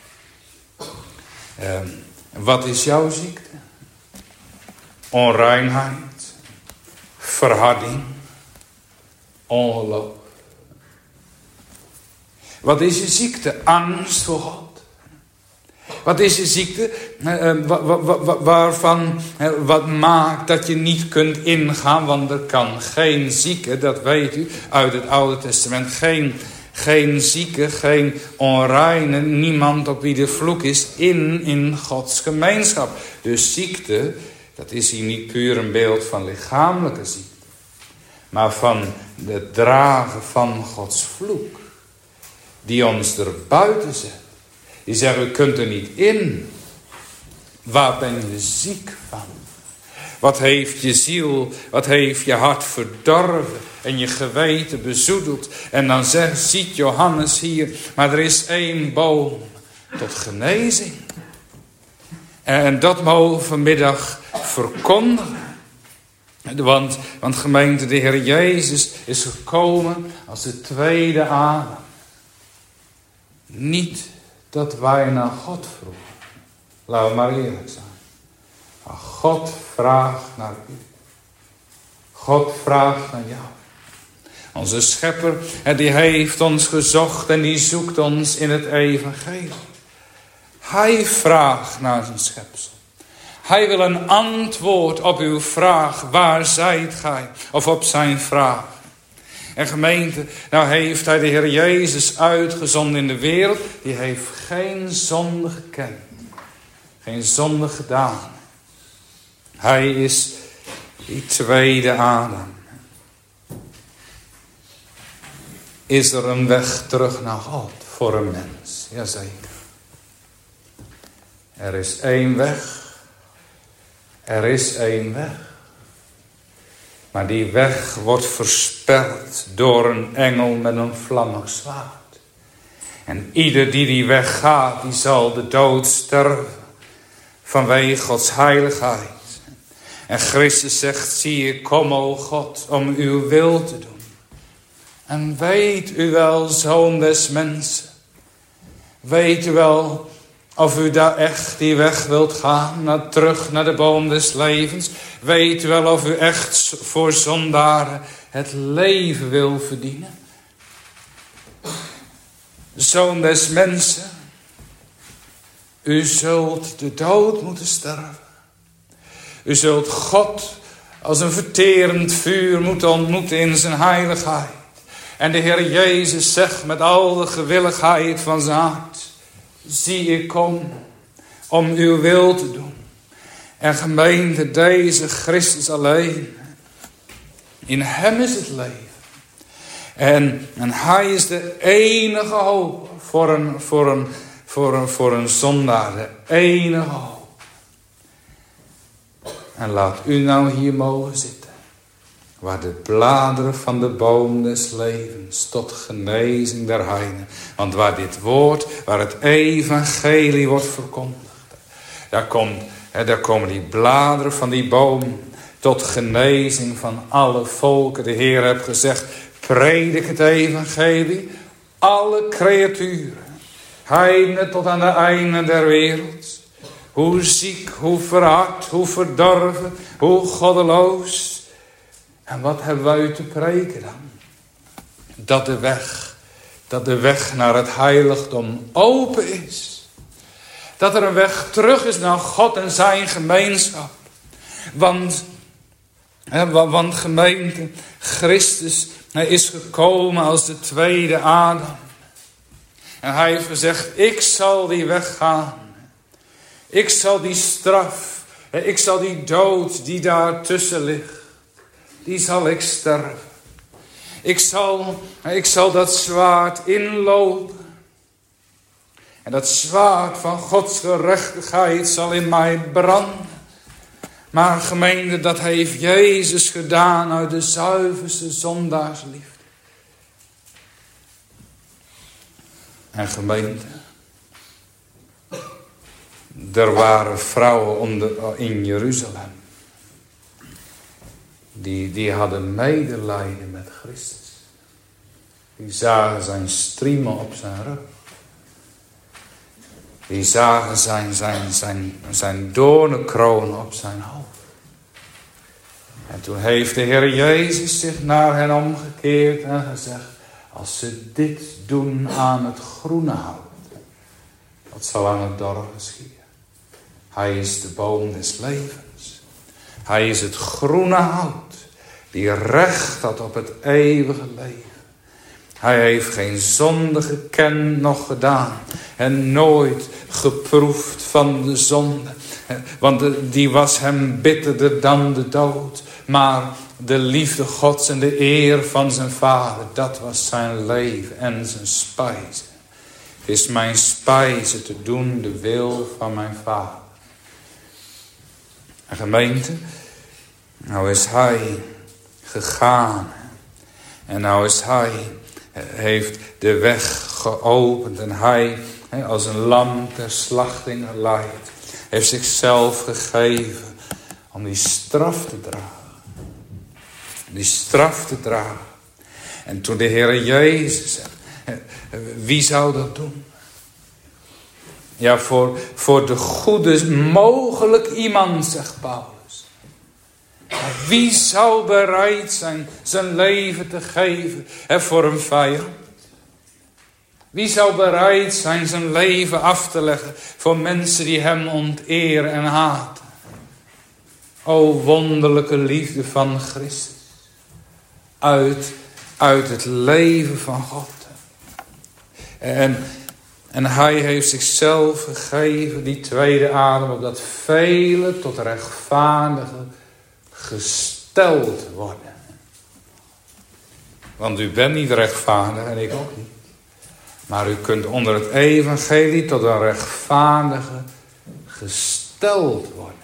Uh, wat is jouw ziekte? Onreinheid. Verharding. Ongeloof. Wat is je ziekte? Angst voor God. Wat is je ziekte? Uh, wa, wa, wa, waarvan uh, wat maakt dat je niet kunt ingaan. Want er kan geen zieke, dat weet u uit het Oude Testament. Geen, geen zieke, geen onreine. Niemand op wie de vloek is in, in Gods gemeenschap. Dus ziekte, dat is hier niet puur een beeld van lichamelijke ziekte. Maar van het dragen van Gods vloek. Die ons er buiten zet. Die zeggen, u kunt er niet in. Waar ben je ziek van? Wat heeft je ziel, wat heeft je hart verdorven en je geweten bezoedeld? En dan zegt, ziet Johannes hier, maar er is één boom tot genezing. En dat mogen we vanmiddag verkondigen. Want, want gemeente, de Heer Jezus is gekomen als de tweede Adam. Niet dat wij naar God vroegen. Laten we maar eerlijk zijn. Maar God vraagt naar u. God vraagt naar jou. Onze schepper, die heeft ons gezocht en die zoekt ons in het evangelie. Hij vraagt naar zijn schepsel. Hij wil een antwoord op uw vraag. Waar zijt gij? Of op zijn vraag. En gemeente, nou heeft hij de Heer Jezus uitgezonden in de wereld. Die heeft geen zonde gekend. Geen zonde gedaan. Hij is die tweede Adam. Is er een weg terug naar God voor een mens? Jazeker. Er is één weg. Er is één weg. Maar die weg wordt versperd door een engel met een vlammig zwaard. En ieder die die weg gaat, die zal de dood sterven. Vanwege Gods heiligheid. En Christus zegt, zie ik kom, o God, om uw wil te doen. En weet u wel, zoon des mensen. Weet u wel of u daar echt die weg wilt gaan, naar, terug naar de boom des levens. Weet u wel of u echt voor zondaren het leven wil verdienen. Zoon des mensen, u zult de dood moeten sterven. U zult God als een verterend vuur moeten ontmoeten in zijn heiligheid. En de Heer Jezus zegt met al de gewilligheid van zijn hart, zie ik kom om uw wil te doen. En gemeente, deze Christus alleen. In hem is het leven. En, en hij is de enige hoop voor een, voor een, voor een, voor een zondaar. De enige hoop. En laat u nou hier mogen zitten. Waar de bladeren van de boom des levens tot genezing der heiden. Want waar dit woord, waar het evangelie wordt verkondigd. Daar, komt, hè, daar komen die bladeren van die boom tot genezing van alle volken. De Heer heeft gezegd, predik het evangelie. Alle creaturen. Heidenen tot aan de einde der wereld. Hoe ziek, hoe verhard, hoe verdorven, hoe goddeloos. En wat hebben wij u te preken dan? Dat de weg dat de weg naar het heiligdom open is. Dat er een weg terug is naar God en zijn gemeenschap. Want, hè, want gemeente, Christus, hij is gekomen als de tweede Adam. En hij heeft gezegd, ik zal die weg gaan. Ik zal die straf, ik zal die dood die daartussen ligt, die zal ik sterven. Ik zal, ik zal dat zwaard inlopen. En dat zwaard van Gods gerechtigheid zal in mij branden. Maar gemeente, dat heeft Jezus gedaan uit de zuiverste zondaarsliefde. En gemeente, er waren vrouwen onder, in Jeruzalem. Die, die hadden medelijden met Christus. Die zagen zijn striemen op zijn rug. Die zagen zijn, zijn, zijn, zijn doornenkroon op zijn hoofd. En toen heeft de Heer Jezus zich naar hen omgekeerd en gezegd, als ze dit doen aan het groene hout, wat zal aan het dorre geschieden? Hij is de boom des levens. Hij is het groene hout die recht had op het eeuwige leven. Hij heeft geen zonde gekend nog gedaan en nooit geproefd van de zonde. Want die was hem bitterder dan de dood. Maar de liefde Gods en de eer van zijn vader, dat was zijn leven en zijn spijze. Het is mijn spijze te doen de wil van mijn vader. En gemeente, nou is hij gegaan. En nou is hij, heeft de weg geopend. En hij, als een lam ter slachting geleid, heeft zichzelf gegeven om die straf te dragen. Die straf te dragen. En toen de Heer Jezus zegt, wie zou dat doen? Ja, voor, voor de goede mogelijk iemand, zegt Paulus. Wie zou bereid zijn zijn leven te geven voor een vijand? Wie zou bereid zijn zijn leven af te leggen voor mensen die hem onteren en haten? O wonderlijke liefde van Christus. Uit, uit het leven van God. En, en hij heeft zichzelf gegeven, die tweede Adam, opdat velen tot rechtvaardigen gesteld worden. Want u bent niet rechtvaardig en ik ook niet. Maar u kunt onder het evangelie tot een rechtvaardige gesteld worden.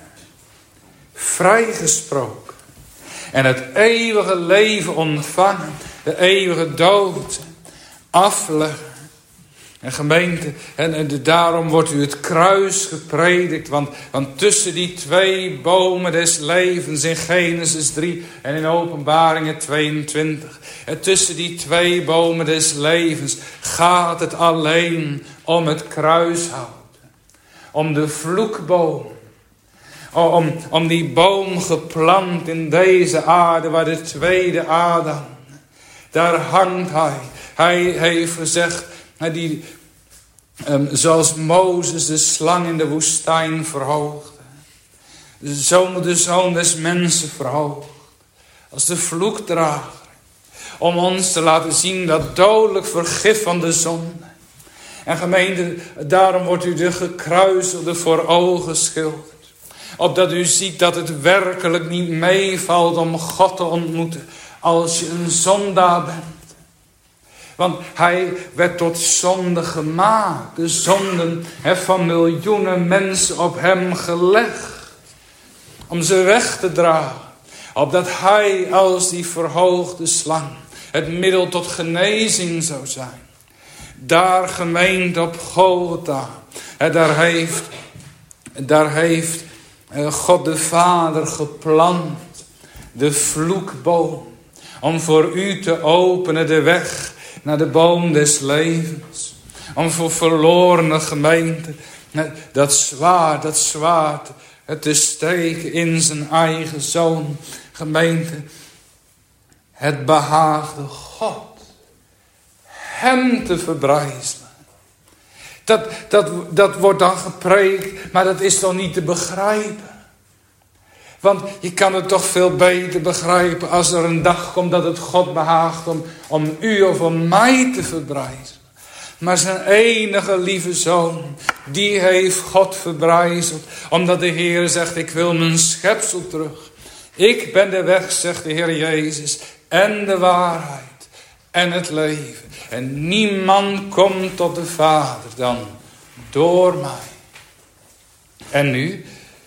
Vrijgesproken. En het eeuwige leven ontvangen. De eeuwige dood afleggen. En gemeente, en, en daarom wordt u het kruis gepredikt. Want, want tussen die twee bomen des levens in Genesis drie en in Openbaringen tweeëntwintig. En tussen die twee bomen des levens gaat het alleen om het kruishout. Om de vloekboom. Om, om die boom geplant in deze aarde waar de tweede Adam. Daar hangt hij. Hij heeft gezegd, die, um, zoals Mozes de slang in de woestijn verhoogde. Zo moet de zoon des mensen verhoogd. Als de vloekdrager. Om ons te laten zien dat dodelijk vergif van de zonde. En gemeente, daarom wordt u de gekruiselde voor ogen schilderd. Opdat u ziet dat het werkelijk niet meevalt om God te ontmoeten. Als je een zondaar bent. Want hij werd tot zonde gemaakt. De zonden van miljoenen mensen op hem gelegd. Om ze weg te dragen. Opdat hij als die verhoogde slang het middel tot genezing zou zijn. Daar gemeend op Golgotha. Daar heeft, daar heeft God de Vader geplant. De vloekboom. Om voor u te openen de weg naar de boom des levens. Om voor verlorene gemeente dat zwaard, dat zwaard te steken in zijn eigen zoon. Gemeente, het behaagde God hem te verbrijzelen. Dat, dat, dat wordt dan gepreekt, maar dat is toch niet te begrijpen. Want je kan het toch veel beter begrijpen als er een dag komt dat het God behaagt om, om u of om mij te verbrijzelen. Maar zijn enige lieve zoon, die heeft God verbrijzeld. Omdat de Heer zegt, ik wil mijn schepsel terug. Ik ben de weg, zegt de Heer Jezus, en de waarheid en het leven. En niemand komt tot de Vader dan door mij. En nu,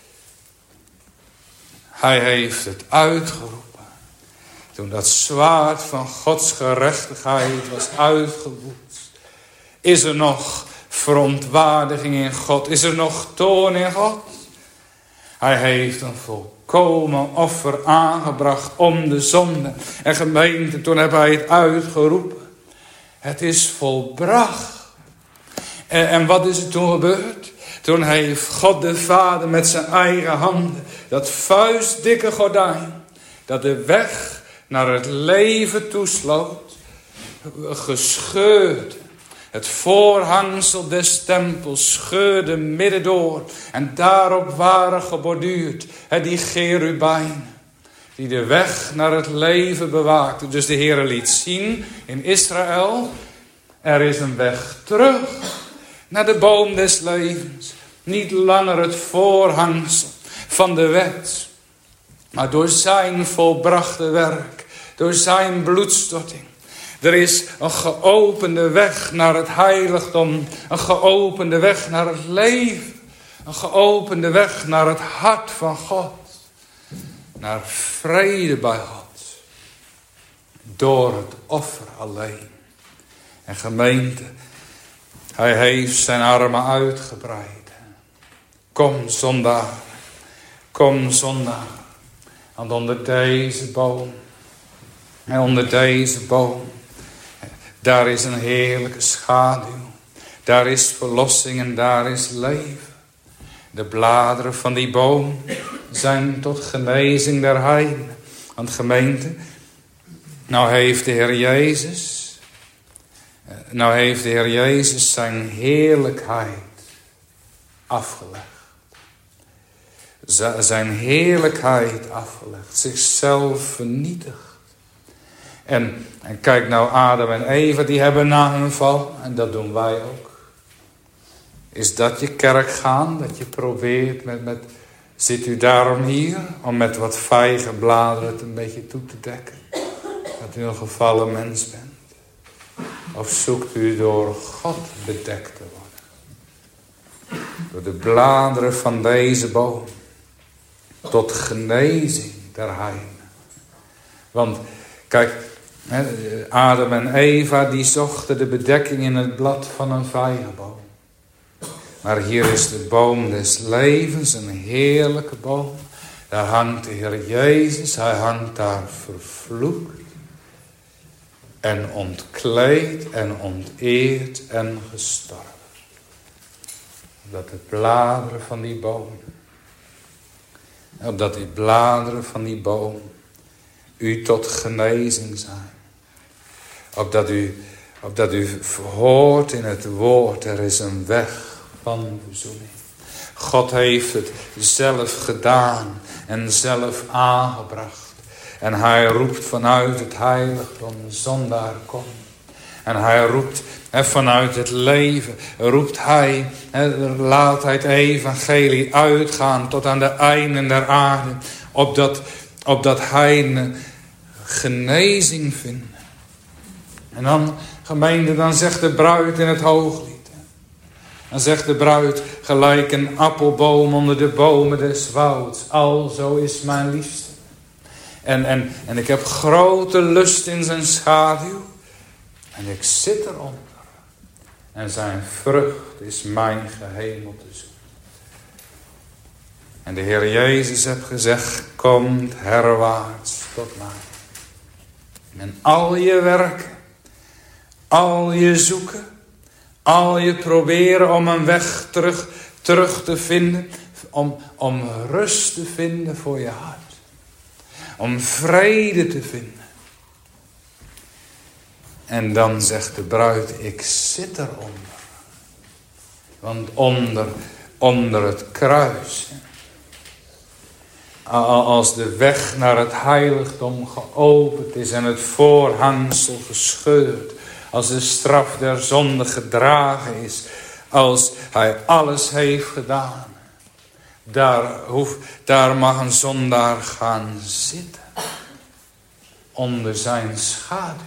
hij heeft het uitgeroepen. Toen dat zwaard van Gods gerechtigheid was uitgewoed. Is er nog verontwaardiging in God? Is er nog toorn in God? Hij heeft een volkomen offer aangebracht om de zonde. En gemeente, toen heb hij het uitgeroepen. Het is volbracht. En, en wat is er toen gebeurd? Toen heeft God de Vader met zijn eigen handen dat vuistdikke gordijn, dat de weg naar het leven toesloot, gescheurd. Het voorhangsel des tempels scheurde midden door. En daarop waren geborduurd hè, die cherubijnen. Die de weg naar het leven bewaakten. Dus de Heer liet zien in Israël. Er is een weg terug naar de boom des levens. Niet langer het voorhangsel van de wet. Maar door zijn volbrachte werk. Door zijn bloedstorting. Er is een geopende weg naar het heiligdom. Een geopende weg naar het leven. Een geopende weg naar het hart van God. Naar vrede bij God. Door het offer alleen. En gemeente, hij heeft zijn armen uitgebreid. Kom zondaar. Kom zondaar. Want onder deze boom. En onder deze boom. Daar is een heerlijke schaduw. Daar is verlossing en daar is leven. De bladeren van die boom zijn tot genezing der heidenen. Want gemeente, nou heeft de Heer Jezus, nou heeft de Heer Jezus zijn heerlijkheid afgelegd. Zijn heerlijkheid afgelegd, zichzelf vernietigd. En, en kijk nou, Adam en Eva, die hebben na hun val, en dat doen wij ook. Is dat je kerk gaan, dat je probeert met, met, zit u daarom hier, om met wat vijgenbladeren het een beetje toe te dekken? Dat u een gevallen mens bent. Of zoekt u door God bedekt te worden? Door de bladeren van deze boom, tot genezing der heidenen. Want, kijk, Adam en Eva die zochten de bedekking in het blad van een vijgenboom. Maar hier is de boom des levens, een heerlijke boom. Daar hangt de Heer Jezus, hij hangt daar vervloekt. En ontkleed en onteerd en gestorven. Opdat de bladeren van die boom, opdat die bladeren van die boom u tot genezing zijn. Opdat u, opdat u hoort in het woord, er is een weg van verzoening. God heeft het zelf gedaan en zelf aangebracht. En hij roept vanuit het heiligdom, zondaar kom. En hij roept he, vanuit het leven, roept hij, he, laat hij het evangelie uitgaan tot aan de einden der aarde. Opdat, opdat hij genezing vindt. En dan, gemeente, dan zegt de bruid in het hooglied. Dan zegt de bruid, gelijk een appelboom onder de bomen des wouds. Alzo is mijn liefste. En, en, en ik heb grote lust in zijn schaduw. En ik zit eronder. En zijn vrucht is mijn gehemelte zoet. En de Heer Jezus heeft gezegd, komt herwaarts tot mij. En al je werken, al je zoeken, al je proberen om een weg terug, terug te vinden, om, om rust te vinden voor je hart. Om vrede te vinden. En dan zegt de bruid, ik zit eronder. Want onder, onder het kruis, als de weg naar het heiligdom geopend is en het voorhangsel gescheurd, als de straf der zonde gedragen is, als hij alles heeft gedaan, daar, hoef, daar mag een zondaar gaan zitten, onder zijn schaduw.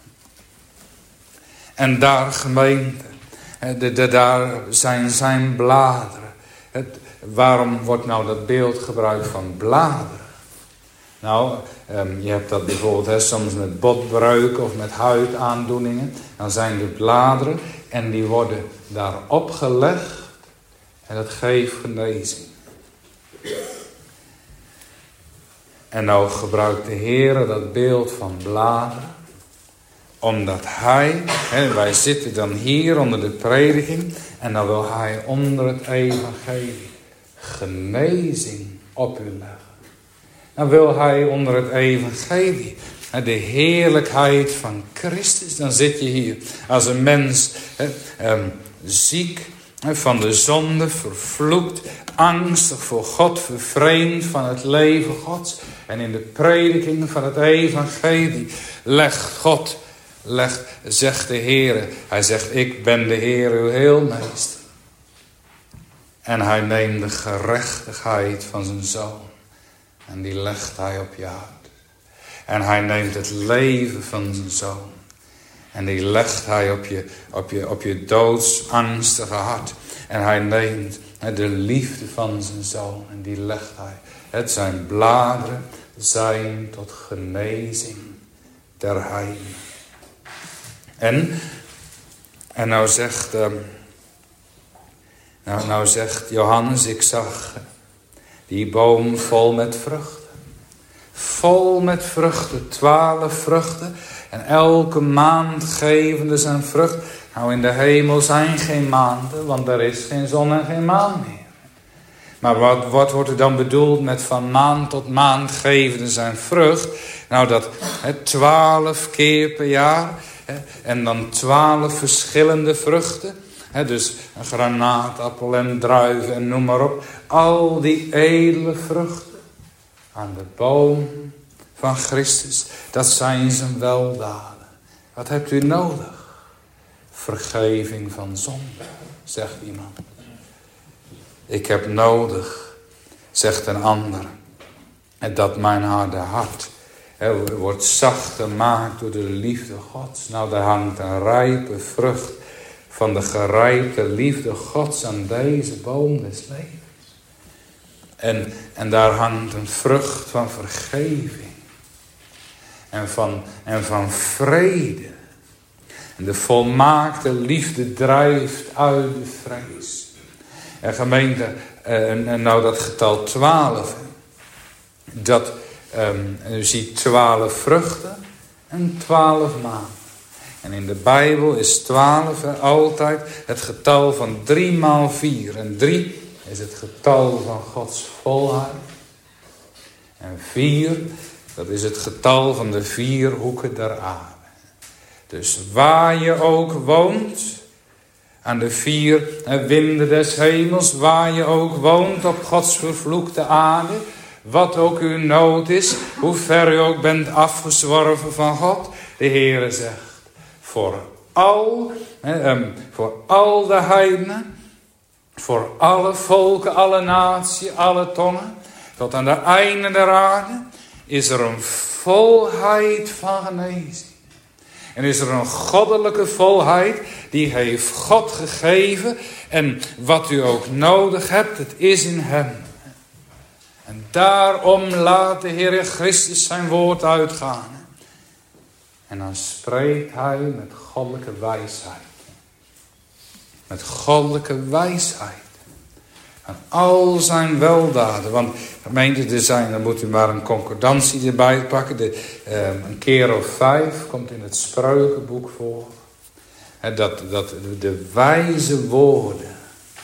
En daar, gemeente, de, de, daar zijn zijn bladeren. Het, waarom wordt nou dat beeld gebruikt van bladeren? Nou, um, je hebt dat bijvoorbeeld he, soms met botbreuken of met huidaandoeningen. Dan zijn de bladeren en die worden daarop gelegd en dat geeft genezing. En nou gebruikt de Heer dat beeld van bladeren, omdat hij, hè, wij zitten dan hier onder de prediking en dan wil hij onder het evangelie genezing op u leggen. Dan wil hij onder het evangelie de heerlijkheid van Christus. Dan zit je hier als een mens hè, um, ziek hè, van de zonde, vervloekt, angstig voor God, vervreemd van het leven Gods. En in de prediking van het evangelie legt God, legt, zegt de Heer, hij zegt, ik ben de Heer uw heelmeester. En hij neemt de gerechtigheid van zijn zoon en die legt hij op je hart. En hij neemt het leven van zijn zoon en die legt hij op je, op je, op je doodsangstige hart. En hij neemt de liefde van zijn zoon en die legt hij. Het zijn bladeren zijn tot genezing der heiden. En, en nou zegt, uh, nou, nou zegt Johannes, ik zag die boom vol met vruchten. Vol met vruchten, twaalf vruchten. En elke maand gevende zijn vrucht. Nou, in de hemel zijn geen maanden, want er is geen zon en geen maan meer. Maar wat, wat wordt er dan bedoeld met van maand tot maand gevende zijn vrucht? Nou, dat hè, twaalf keer per jaar. Hè, en dan twaalf verschillende vruchten. Hè, dus een granaatappel en druiven en noem maar op. Al die edele vruchten aan de boom van Christus. Dat zijn zijn weldaden. Wat hebt u nodig? Vergeving van zonde, zegt iemand. Ik heb nodig, zegt een ander, dat mijn harde hart he, wordt zacht gemaakt door de liefde Gods. Nou, daar hangt een rijpe vrucht van de gerijpte liefde Gods aan deze boom des levens. En, en daar hangt een vrucht van vergeving en van, en van vrede. En de volmaakte liefde drijft uit de vrees. En gemeente, en, en nou dat getal twaalf. Dat, um, u ziet twaalf vruchten en twaalf maanden. En in de Bijbel is twaalf altijd het getal van drie maal vier. En drie is het getal van Gods volheid. En vier, dat is het getal van de vier hoeken der aarde. Dus waar je ook woont, aan de vier winden des hemels, waar je ook woont op Gods vervloekte aarde, wat ook uw nood is, hoe ver u ook bent afgezworven van God, de Heere zegt, voor al, um, voor al de heidenen, voor alle volken, alle naties, alle tongen, tot aan de einde der aarde, is er een volheid van genezing. En is er een goddelijke volheid, die heeft God gegeven. En wat u ook nodig hebt, het is in hem. En daarom laat de Heer Christus zijn woord uitgaan. En dan spreekt hij met goddelijke wijsheid. Met goddelijke wijsheid. En al zijn weldaden. Want gemeente, er zijn, dan moet u maar een concordantie erbij pakken. De, eh, een keer of vijf komt in het Spreukenboek voor. He, dat, dat de wijze woorden.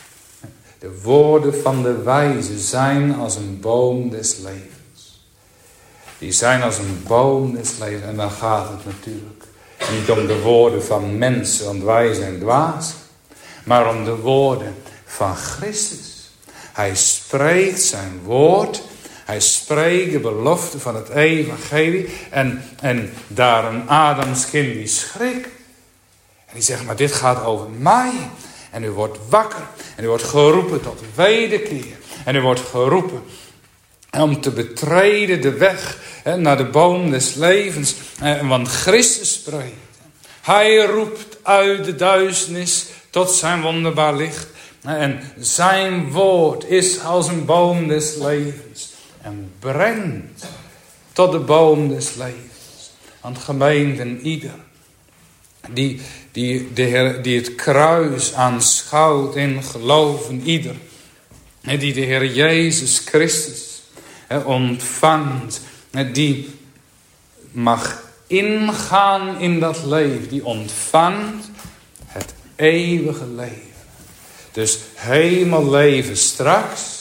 De woorden van de wijze zijn als een boom des levens. Die zijn als een boom des levens. En dan gaat het natuurlijk Niet om de woorden van mensen, want wij zijn dwaas. Maar om de woorden van Christus. Hij spreekt zijn woord. Hij spreekt de belofte van het evangelie. En, en daar een Adamskind die schrikt. En die zegt, maar dit gaat over mij. En u wordt wakker. En u wordt geroepen tot wederkeer. En u wordt geroepen om te betreden de weg hè, naar de boom des levens. Eh, want Christus spreekt. Hij roept uit de duisternis tot zijn wonderbaar licht. En zijn woord is als een boom des levens. En brengt tot de boom des levens. Want gemeenten, ieder die, die, de Heer, die het kruis aanschouwt in geloven, ieder die de Heer Jezus Christus ontvangt, die mag ingaan in dat leven. Die ontvangt het eeuwige leven. Dus hemelleven straks,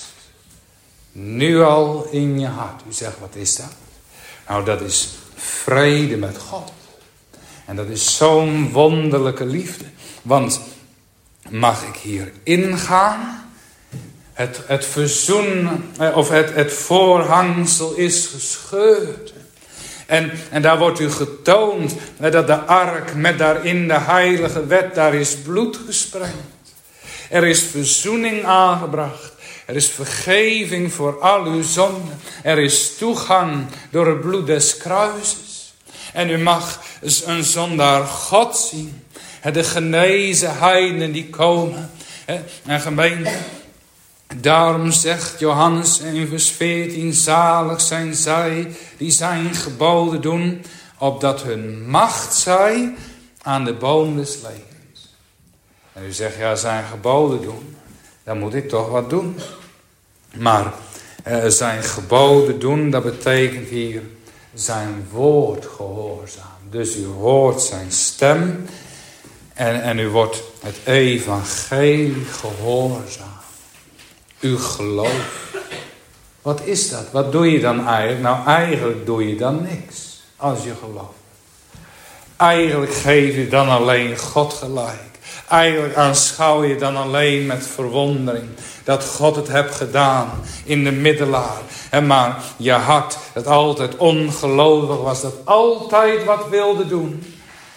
nu al in je hart. U zegt, wat is dat? Nou, dat is vrede met God. En dat is zo'n wonderlijke liefde. Want mag ik hier ingaan? Het, het verzoenen, of het, het voorhangsel is gescheurd. En, en daar wordt u getoond dat de ark met daarin de heilige wet, daar is bloed gesprengd. Er is verzoening aangebracht. Er is vergeving voor al uw zonden. Er is toegang door het bloed des kruises. En u mag een zondaar God zien. De genezen heidenen die komen. En gemeente, daarom zegt Johannes in vers veertien, zalig zijn zij die zijn geboden doen, opdat hun macht zij aan de boom des levens. En u zegt, ja, zijn geboden doen, dan moet ik toch wat doen. Maar uh, zijn geboden doen, dat betekent hier zijn woord gehoorzaam. Dus u hoort zijn stem en, en u wordt het evangelie gehoorzaam. U gelooft. Wat is dat? Wat doe je dan eigenlijk? Nou, eigenlijk doe je dan niks als je gelooft. Eigenlijk geef je dan alleen God gelijk. Eigenlijk aanschouw je dan alleen met verwondering dat God het heeft gedaan in de middelaar. En maar je hart, dat altijd ongelovig was, dat altijd wat wilde doen.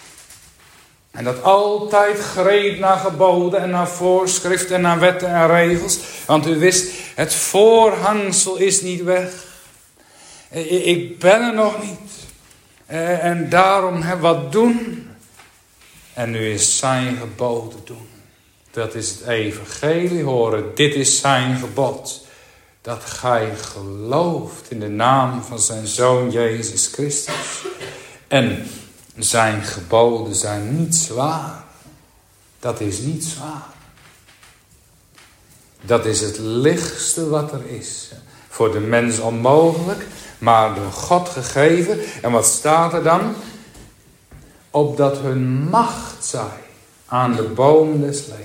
En dat altijd greep naar geboden en naar voorschriften en naar wetten en regels. Want u wist, het voorhangsel is niet weg. Ik ben er nog niet. En daarom hè, wat doen. En nu is zijn geboden doen. Dat is het evangelie horen. Dit is zijn gebod. Dat gij gelooft in de naam van zijn Zoon Jezus Christus. En zijn geboden zijn niet zwaar. Dat is niet zwaar. Dat is het lichtste wat er is. Voor de mens onmogelijk, maar door God gegeven. En wat staat er dan? Opdat hun macht zij aan de boom des levens.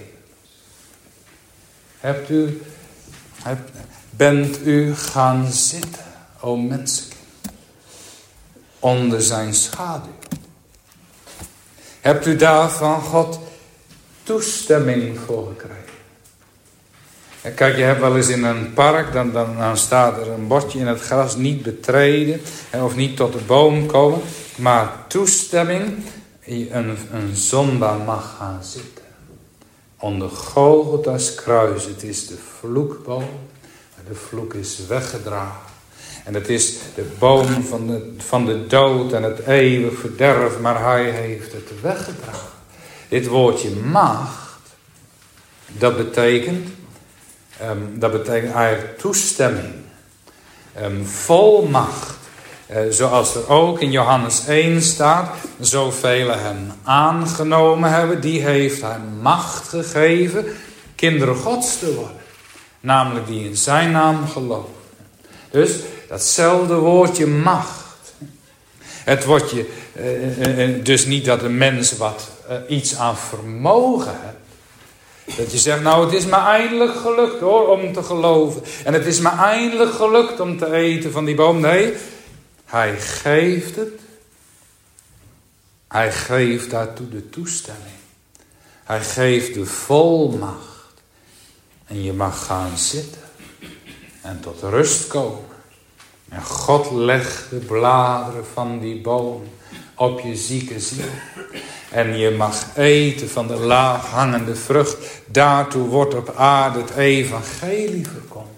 Hebt u, hebt, bent u gaan zitten, o mensenkind, onder zijn schaduw? Hebt u daar van God toestemming voor gekregen? En kijk, je hebt wel eens in een park, dan, dan, dan staat er een bordje in het gras, niet betreden, of niet tot de boom komen, maar toestemming, een, een zondaar mag gaan zitten. Onder Golgotha's kruis, het is de vloekboom, de vloek is weggedragen. En het is de boom van de, van de dood en het eeuwig verderf, maar hij heeft het weggedragen. Dit woordje macht, dat betekent, um, dat betekent eigenlijk toestemming, um, volmacht. Uh, zoals er ook in Johannes één staat, zoveel hem aangenomen hebben, die heeft hij macht gegeven kinderen Gods te worden. Namelijk die in zijn naam geloven. Dus datzelfde woordje macht. Het woordje, uh, uh, dus niet dat een mens wat uh, iets aan vermogen heeft. Dat je zegt, nou het is me eindelijk gelukt hoor, om te geloven. En het is me eindelijk gelukt om te eten van die boom. Nee, hij geeft het Hij geeft daartoe de toestemming. Hij geeft de volmacht. En je mag gaan zitten. En tot rust komen. En God legt de bladeren van die boom op je zieke ziel. En je mag eten van de laaghangende vrucht. Daartoe wordt op aarde het evangelie verkondigd.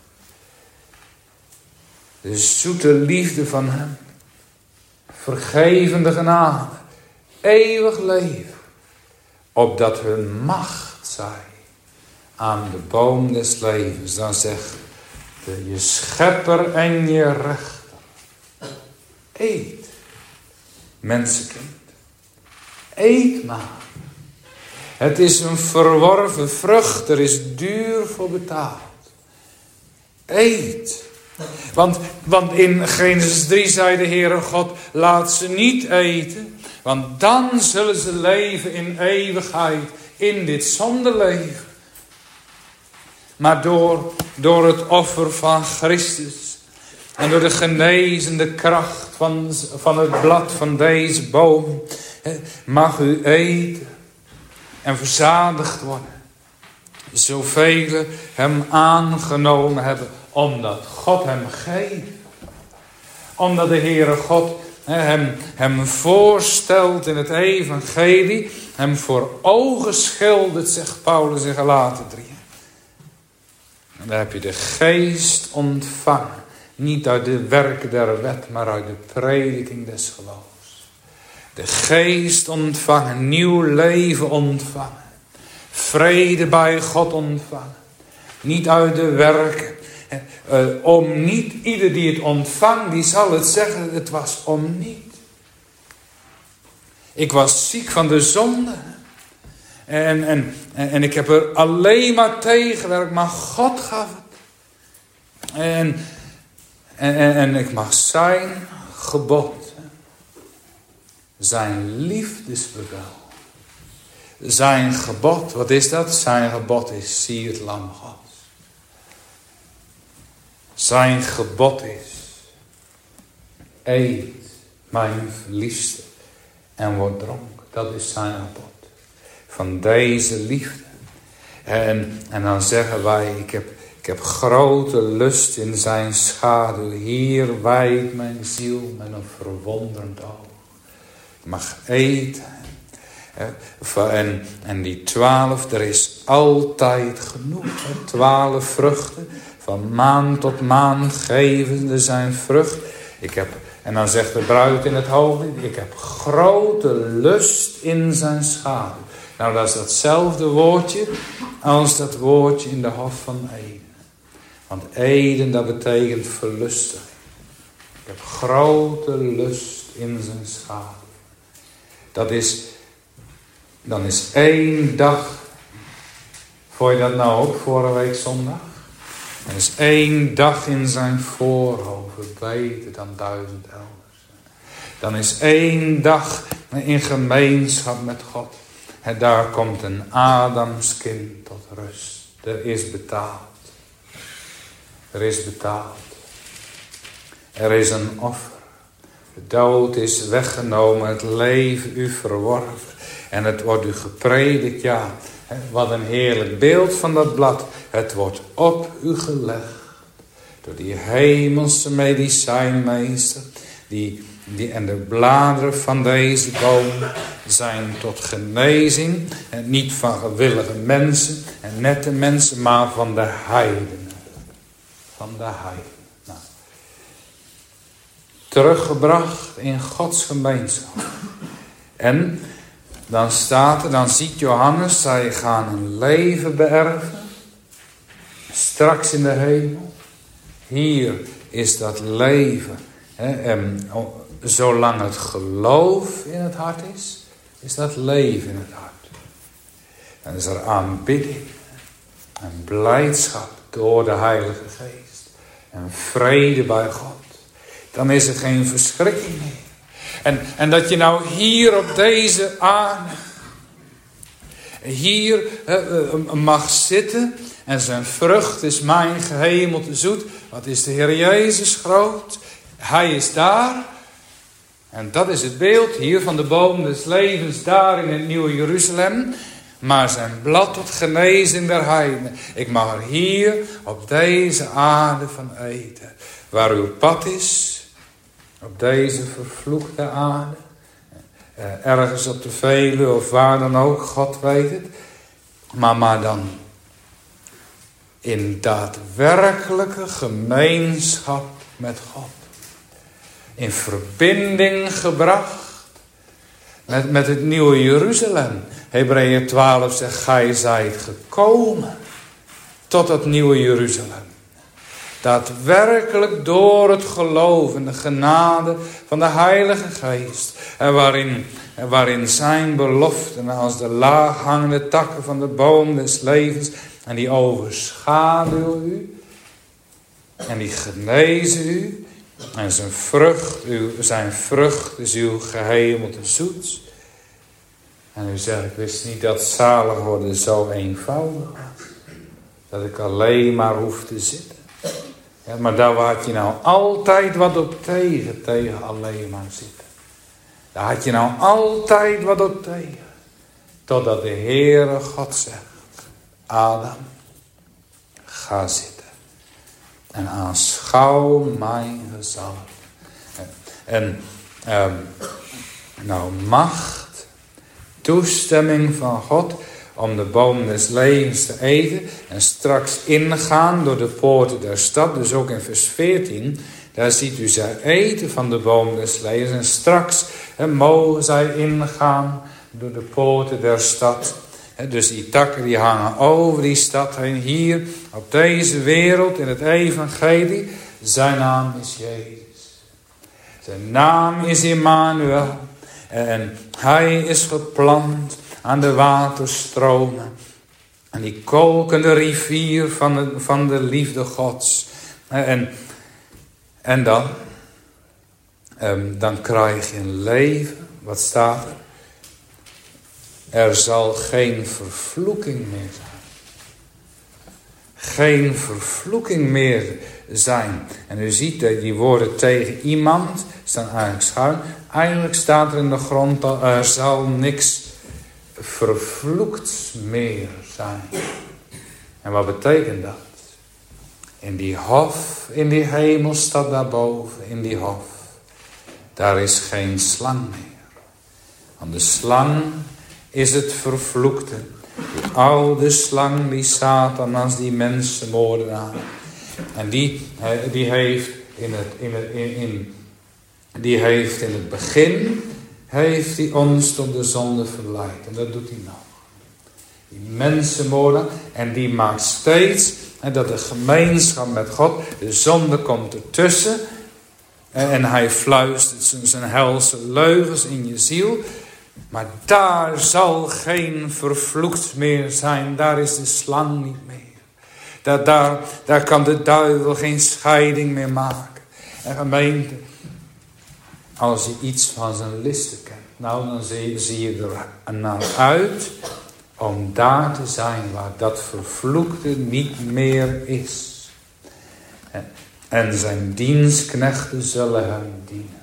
De zoete liefde van hem. Vergevende genade. Eeuwig leven. Opdat hun macht zij aan de boom des levens. Dan zegt de, je schepper en je rechter. Eet, mensenkind. Eet maar. Het is een verworven vrucht. Er is duur voor betaald. Eet. Want, want in Genesis drie zei de Heere God, laat ze niet eten. Want dan zullen ze leven in eeuwigheid. In dit zondeleven. Maar door, door het offer van Christus. En door de genezende kracht van, van het blad van deze boom. Mag u eten. En verzadigd worden. Zoveel hem aangenomen hebben. Omdat God hem geeft. Omdat de Heere God hem, hem voorstelt in het evangelie. Hem voor ogen schildert, zegt Paulus in Galaten drie. En daar heb je de geest ontvangen. Niet uit de werken der wet, maar uit de prediking des geloofs. De geest ontvangen, nieuw leven ontvangen. Vrede bij God ontvangen. Niet uit de werken. Uh, om niet, ieder die het ontvangt, die zal het zeggen, het was om niet. Ik was ziek van de zonde. En, en, en ik heb er alleen maar tegen gewerkt, maar God gaf het. En, en, en ik mag zijn gebod. Zijn liefdesbevel. Zijn gebod, wat is dat? Zijn gebod is, zie het lam Gods. Zijn gebod is, eet mijn liefste en word dronken. Dat is zijn gebod. Van deze liefde. En, en dan zeggen wij, ik heb, ik heb grote lust in zijn schaduw. Hier wijdt mijn ziel met een verwonderend oog. Ik mag eten. En, en die twaalf, er is altijd genoeg. Twaalf vruchten. Van maan tot maan gevende zijn vrucht. Ik heb, en dan zegt de bruid in het hooglied, ik heb grote lust in zijn schaduw. Nou, dat is datzelfde woordje als dat woordje in de Hof van Eden. Want Eden, dat betekent verlustiging. Ik heb grote lust in zijn schaduw. Dat is, dan is één dag. Vond je dat nou ook vorige week zondag? Er is één dag in zijn voorhoofd beter dan duizend elders. Dan is één dag in gemeenschap met God. En daar komt een Adamskind tot rust. Er is betaald. Er is betaald. Er is een offer. De dood is weggenomen, het leven u verworven. En het wordt u gepredikt, ja. Wat een heerlijk beeld van dat blad. Het wordt op u gelegd. Door die hemelse medicijnmeester. Die, die, en de bladeren van deze boom zijn tot genezing. En niet van gewillige mensen en nette mensen, maar van de heidenen. Van de heidenen. Nou. Teruggebracht in Gods gemeenschap. En dan staat er, dan ziet Johannes, zij gaan een leven beërven. Straks in de hemel. Hier is dat leven. Hè, en zolang het geloof in het hart is, is dat leven in het hart. Dan is er aanbidding en blijdschap door de Heilige Geest. En vrede bij God. Dan is er geen verschrikking meer. En, en dat je nou hier op deze aarde, hier uh, mag zitten. En zijn vrucht is mijn gehemelte zoet. Wat is de Heer Jezus groot? Hij is daar. En dat is het beeld hier van de boom des levens daar in het Nieuwe Jeruzalem. Maar zijn blad tot genezing der heidenen. Ik mag er hier op deze aarde van eten. Waar uw pad is, op deze vervloekte aarde. Ergens op de Veluwe of waar dan ook, God weet het. Maar, maar dan in daadwerkelijke gemeenschap met God. In verbinding gebracht met, met het Nieuwe Jeruzalem. Hebreeën twaalf zegt, gij zijt gekomen tot het Nieuwe Jeruzalem. Daadwerkelijk door het geloof en de genade van de Heilige Geest. En waarin, en waarin zijn beloften als de laaghangende takken van de boom des levens. En die overschaduwen u. En die genezen u. En zijn vrucht, uw, zijn vrucht is uw gehemelde zoet. En u zegt, ik wist niet dat zalig worden zo eenvoudig was. Dat ik alleen maar hoef te zitten. Ja, maar daar had je nou altijd wat op tegen, tegen alleen maar zitten. Daar had je nou altijd wat op tegen. Totdat de Heere God zegt, Adam, ga zitten. En aanschouw mijn gezalfde. En, en um, nou macht, toestemming van God om de boom des levens te eten. En straks ingaan door de poorten der stad. Dus ook in vers veertien. Daar ziet u zij eten van de boom des levens. En straks he, mogen zij ingaan door de poorten der stad. He, dus die takken die hangen over die stad heen. Hier op deze wereld in het evangelie. Zijn naam is Jezus. Zijn naam is Immanuel. En hij is geplant aan de waterstromen. En die kolkende rivier van de, van de liefde Gods. En, en dan, um, dan krijg je een leven. Wat staat er? Er zal geen vervloeking meer zijn. Geen vervloeking meer zijn. En u ziet die woorden tegen iemand staan eigenlijk schuin. Eigenlijk staat er in de grond dat er zal niks vervloekt meer zijn. En wat betekent dat? In die hof, in die hemelstad daarboven, in die hof. Daar is geen slang meer. Want de slang is het vervloekte. Die oude slang, die Satan als die mensenmoordenaar. En die, die heeft in het, in het, in, in, die heeft in het begin, heeft hij ons tot de zonde verleid. En dat doet hij nog. Die mensenmoordenaar. En die maakt steeds dat de gemeenschap met God, de zonde komt ertussen. En hij fluistert zijn, zijn helse leugens in je ziel. Maar daar zal geen vervloekt meer zijn. Daar is de slang niet meer. Daar, daar, daar kan de duivel geen scheiding meer maken. En gemeente, als je iets van zijn listen kent, nou dan zie, zie je er naar uit om daar te zijn waar dat vervloekte niet meer is. En, en zijn dienstknechten zullen hem dienen.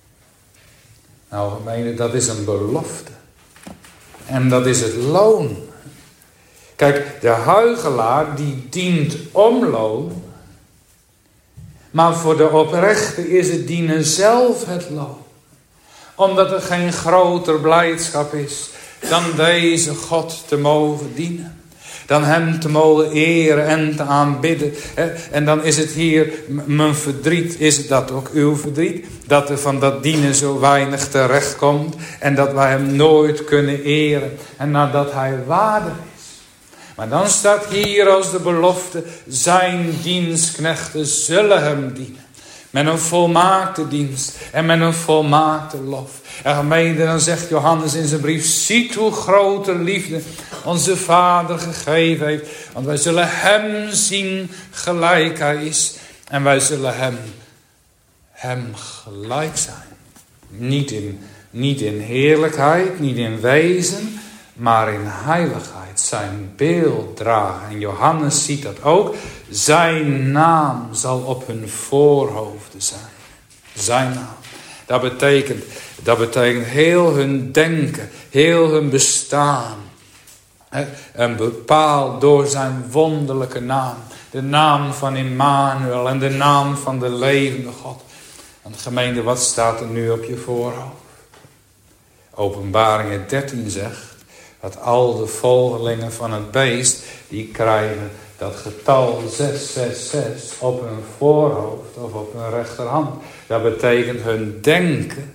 Nou gemeente, dat is een belofte. En dat is het loon. Kijk, de huichelaar die dient om loon. Maar voor de oprechte is het dienen zelf het loon. Omdat er geen groter blijdschap is dan deze God te mogen dienen. Dan hem te mogen eren en te aanbidden. En dan is het hier mijn verdriet. Is het dat ook uw verdriet? Dat er van dat dienen zo weinig terecht komt. En dat wij hem nooit kunnen eren. En nadat hij waardig is. Maar dan staat hier als de belofte. Zijn dienstknechten zullen hem dienen. Met een volmaakte dienst. En met een volmaakte lof. En gemeente, dan zegt Johannes in zijn brief. Ziet hoe grote liefde onze Vader gegeven heeft. Want wij zullen hem zien gelijk hij is. En wij zullen hem, hem gelijk zijn. Niet in, niet in heerlijkheid, niet in wezen. Maar in heiligheid. Zijn beeld dragen. En Johannes ziet dat ook. Zijn naam zal op hun voorhoofden zijn. Zijn naam. Dat betekent, dat betekent heel hun denken, heel hun bestaan. Hè, en bepaald door zijn wonderlijke naam. De naam van Immanuel en de naam van de levende God. En gemeente, wat staat er nu op je voorhoofd? Openbaringen dertien zegt dat al de volgelingen van het beest, die krijgen dat getal zes zes zes op hun voorhoofd of op hun rechterhand. Dat betekent hun denken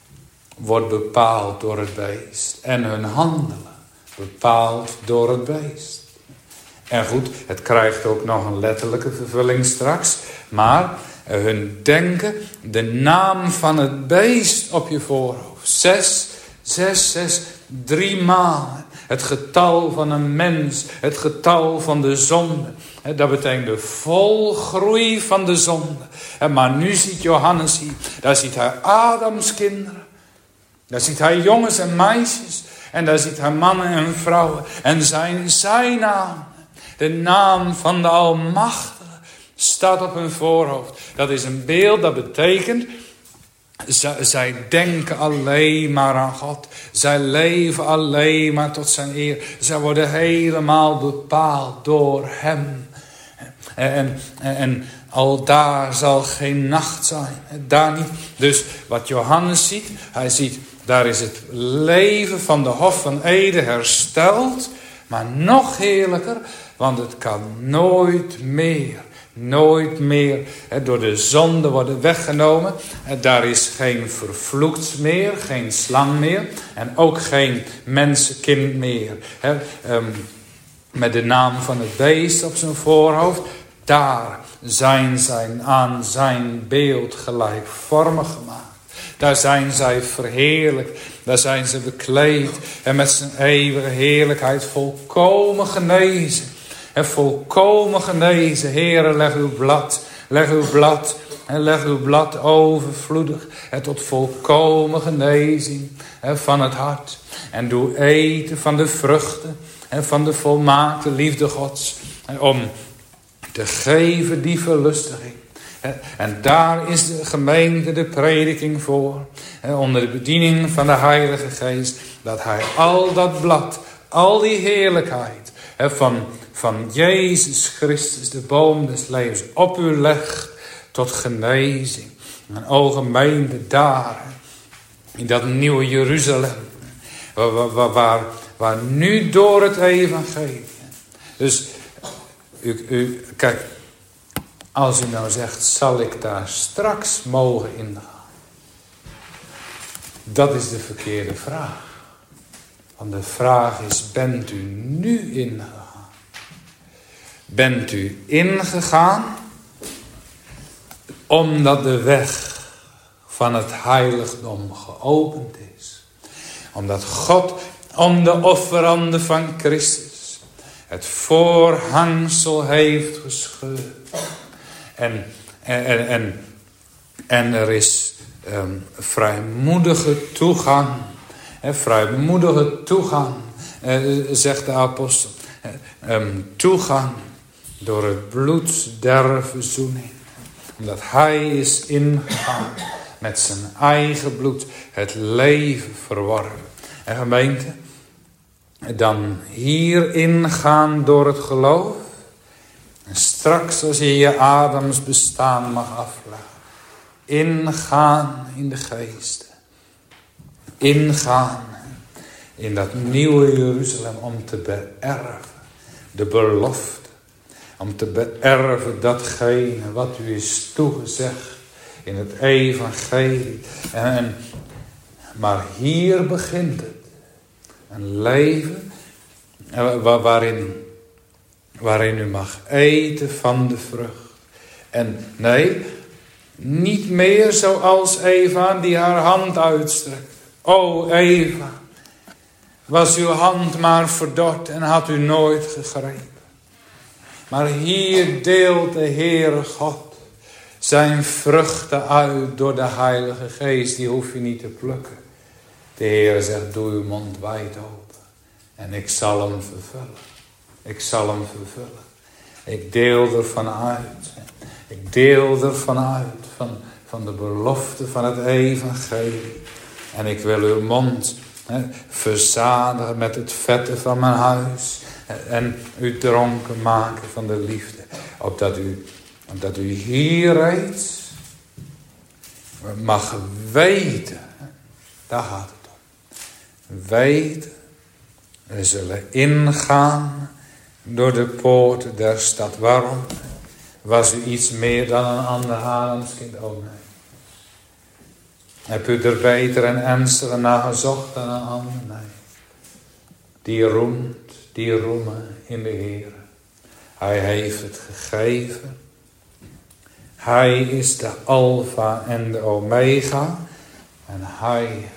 wordt bepaald door het beest. En hun handelen bepaald door het beest. En goed, het krijgt ook nog een letterlijke vervulling straks. Maar hun denken, de naam van het beest op je voorhoofd. Zes, zes, zes, drie maal. Het getal van een mens, het getal van de zonde. Dat betekent de volgroei van de zonde. Maar nu ziet Johannes hier, daar ziet hij Adams kinderen. Daar ziet hij jongens en meisjes. En daar ziet hij mannen en vrouwen. En zijn, zijn naam, de naam van de Almachtige, staat op hun voorhoofd. Dat is een beeld, dat betekent, zij, zij denken alleen maar aan God. Zij leven alleen maar tot zijn eer. Zij worden helemaal bepaald door hem. En, en, en al daar zal geen nacht zijn. Daar niet. Dus wat Johannes ziet, hij ziet, daar is het leven van de Hof van Eden hersteld. Maar nog heerlijker, want het kan nooit meer. Nooit meer he, door de zonde worden weggenomen. He, daar is geen vervloekt meer, geen slang meer. En ook geen mensenkind meer. He, um, met de naam van het beest op zijn voorhoofd. Daar zijn zij aan zijn beeld gelijkvormig gemaakt. Daar zijn zij verheerlijkt. Daar zijn ze bekleed. En met zijn eeuwige heerlijkheid volkomen genezen. En volkomen genezen. Heere, leg uw blad. Leg uw blad. En leg uw blad overvloedig. En tot volkomen genezing van het hart. En doe eten van de vruchten. En van de volmaakte liefde Gods. Om te geven die verlustiging. En daar is de gemeente de prediking voor. Onder de bediening van de Heilige Geest. Dat hij al dat blad. Al die heerlijkheid. Van, van Jezus Christus, de boom des levens, op u legt tot genezing. En o gemeente daar. In dat nieuwe Jeruzalem. Waar, waar, waar, waar nu door het evangelie. Dus u, u, kijk. Als u nou zegt, zal ik daar straks mogen ingaan? Dat is de verkeerde vraag. Want de vraag is, bent u nu ingegaan? Bent u ingegaan omdat de weg van het heiligdom geopend is? Omdat God om de offerande van Christus het voorhangsel heeft gescheurd. En, en, en, en er is um, vrijmoedige toegang. He, vrijmoedige toegang, eh, zegt de apostel. Um, toegang door het bloed der verzoening. Omdat hij is ingegaan met zijn eigen bloed het leven verworven. En gemeente, dan hier ingaan door het geloof. En straks als je je Adams bestaan mag afleggen. Ingaan in de geest. Ingaan in dat nieuwe Jeruzalem om te beërven. De belofte. Om te beërven datgene wat u is toegezegd in het evangelie. En, maar hier begint het. Een leven waarin... waarin u mag eten van de vrucht. En nee, niet meer zoals Eva die haar hand uitstrekt. O Eva, was uw hand maar verdord en had u nooit gegrepen. Maar hier deelt de Heere God zijn vruchten uit door de Heilige Geest. Die hoef je niet te plukken. De Heere zegt, doe uw mond wijd open. En ik zal hem vervullen. Ik zal hem vervullen. Ik deel ervan uit. Ik deel ervan uit. Van, van van de belofte van het evangelie. En ik wil uw mond he, verzadigen met het vette van mijn huis. En u dronken maken van de liefde. Opdat u, opdat u hier reeds mag weten. Daar gaat het om. Weten. We zullen ingaan door de poorten der stad. Waarom? Was u iets meer dan een ander Haarlemskind? Oh nee. Heb u er beter en ernstiger naar gezocht dan een ander? Nee. Die roemt, die roemen in de Heer. Hij heeft het gegeven. Hij is de Alpha en de Omega. En hij,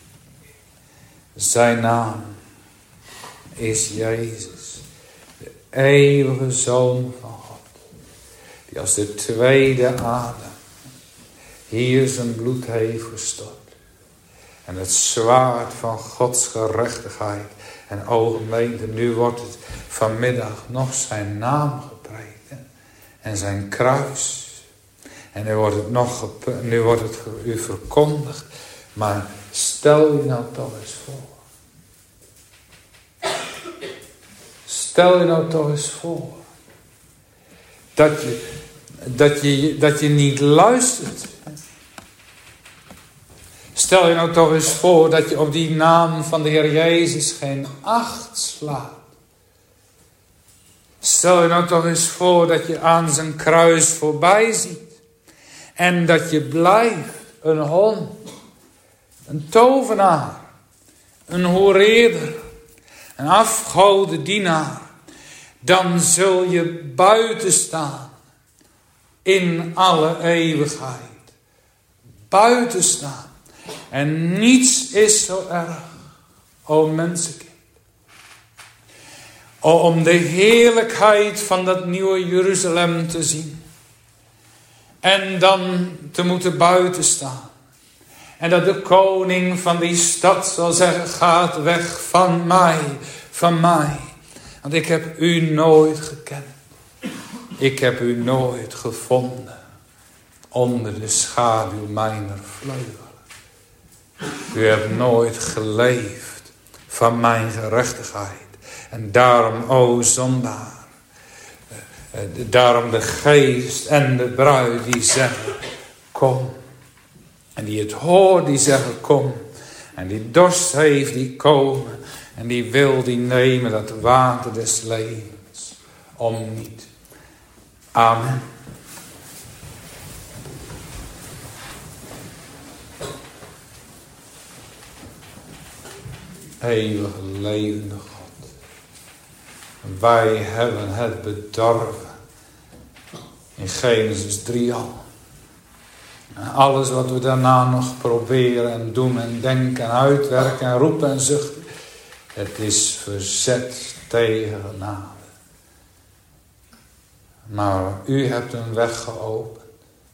zijn naam is Jezus. De eeuwige Zoon van God. Die als de tweede Adam hier zijn bloed heeft gestort. En het zwaard van Gods gerechtigheid. En o gemeente, nu wordt het vanmiddag nog zijn naam gepreekt. Hè? En zijn kruis. En nu wordt het nog nu wordt het u verkondigd. Maar stel je nou toch eens voor. Stel je nou toch eens voor. Dat je, dat je, dat je niet luistert. Stel je nou toch eens voor dat je op die naam van de Heer Jezus geen acht slaat. Stel je nou toch eens voor dat je aan zijn kruis voorbij ziet. En dat je blijft een hond. Een tovenaar. Een hoereerder. Een afgodendienaar. Dan zul je buiten staan. In alle eeuwigheid. Buiten staan. En niets is zo erg, o mensenkind. Om de heerlijkheid van dat nieuwe Jeruzalem te zien. En dan te moeten buiten staan. En dat de koning van die stad zal zeggen, gaat weg van mij, van mij. Want ik heb u nooit gekend. Ik heb u nooit gevonden. Onder de schaduw mijner vleugelen. U hebt nooit geleefd van mijn gerechtigheid. En daarom, o zondaar. Daarom de geest en de bruid die zeggen, kom. En die het hoort, die zeggen, kom. En die dorst heeft, die komen. En die wil, die nemen dat water des levens. Om niet. Amen. Eeuwige levende God. Wij hebben het bedorven. In Genesis drie al. En alles wat we daarna nog proberen en doen en denken en uitwerken en roepen en zuchten. Het is verzet tegen genade. Maar u hebt een weg geopend.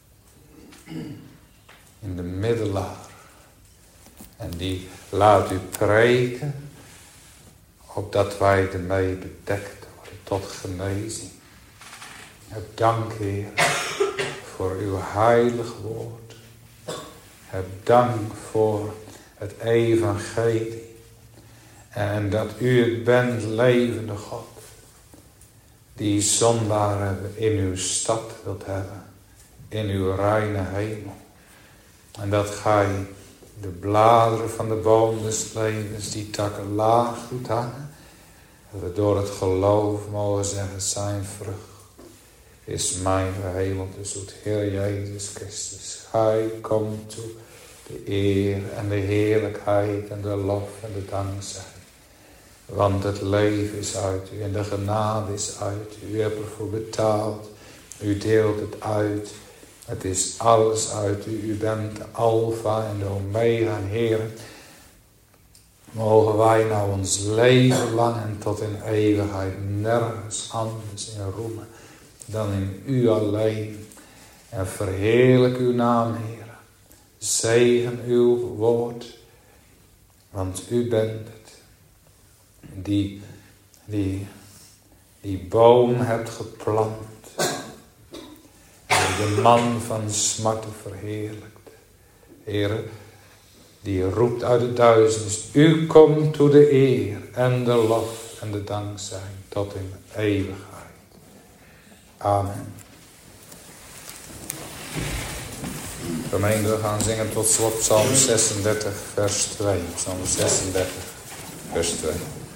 In de middelaar. En die laat u preken. Opdat wij ermee bedekt worden tot genezing. Heb dank, Heer, voor uw heilig woord. Heb dank voor het evangelie. En dat u het bent, levende God. Die zondaren in uw stad wilt hebben. In uw reine hemel. En dat gij de bladeren van de boom des levens, die takken laag doet hangen. Dat we door het geloof mogen zeggen, zijn vrucht is mijn verhemelte zoet. Heer Jezus Christus, gij komt toe de eer en de heerlijkheid en de lof en de dankzegging. Want het leven is uit u en de genade is uit u. U hebt ervoor betaald. U deelt het uit. Het is alles uit u. U bent de Alpha en de Omega. Heer, mogen wij nou ons leven lang en tot in eeuwigheid nergens anders in roemen dan in u alleen. En verheerlijk uw naam, Heer. Zegen uw woord, want u bent het. Die, die, die boom hebt geplant. de man van smarten verheerlijkt. Heere, die roept uit de duisternis. U komt toe de eer en de lof en de dankzij tot in eeuwigheid. Amen. Gemeente, we gaan zingen tot slot Psalm zesendertig, vers twee. Psalm zesendertig, vers twee.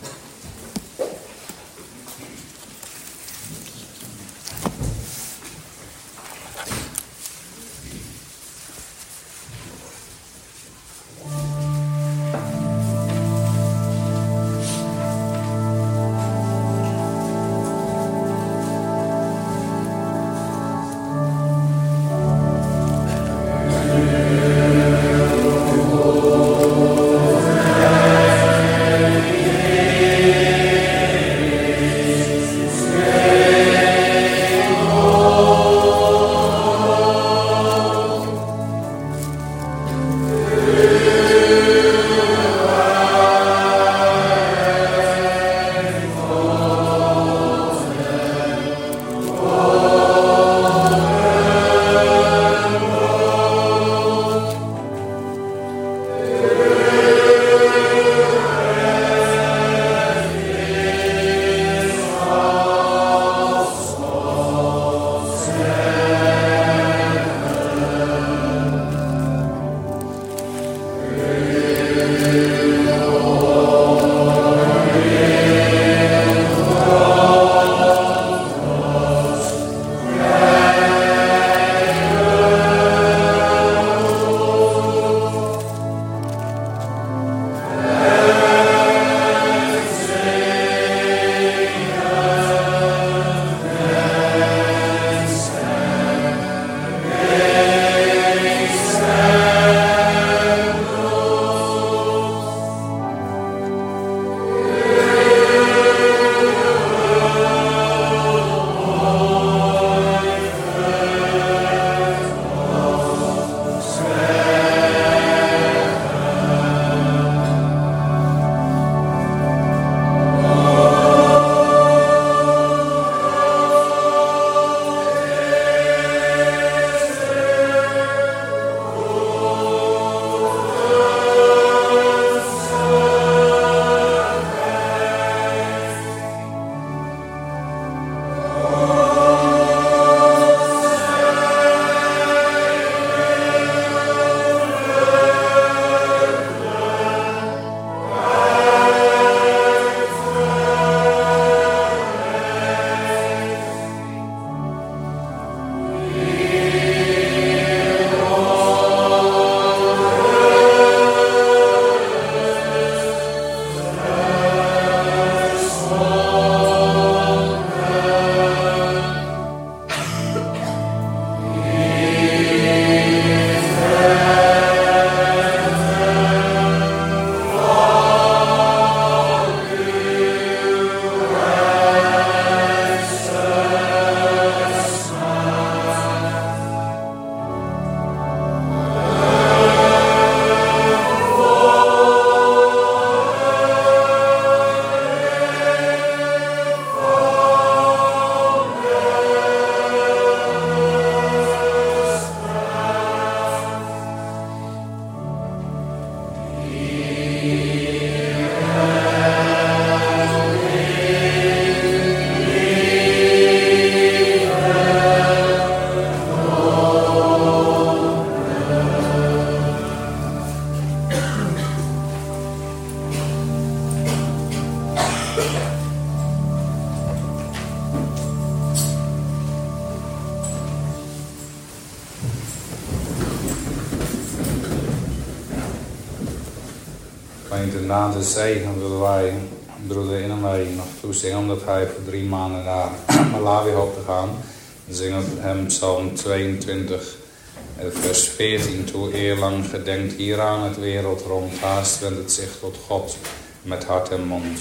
Gemeente, na de zegen willen wij broeder in en mij nog toezingen, omdat hij voor drie maanden naar Malawi hoopt te gaan. We zingen hem Psalm tweeëntwintig, vers veertien toe. Eerlang gedenkt hieraan het wereld rond, haast wendt het zich tot God met hart en mond.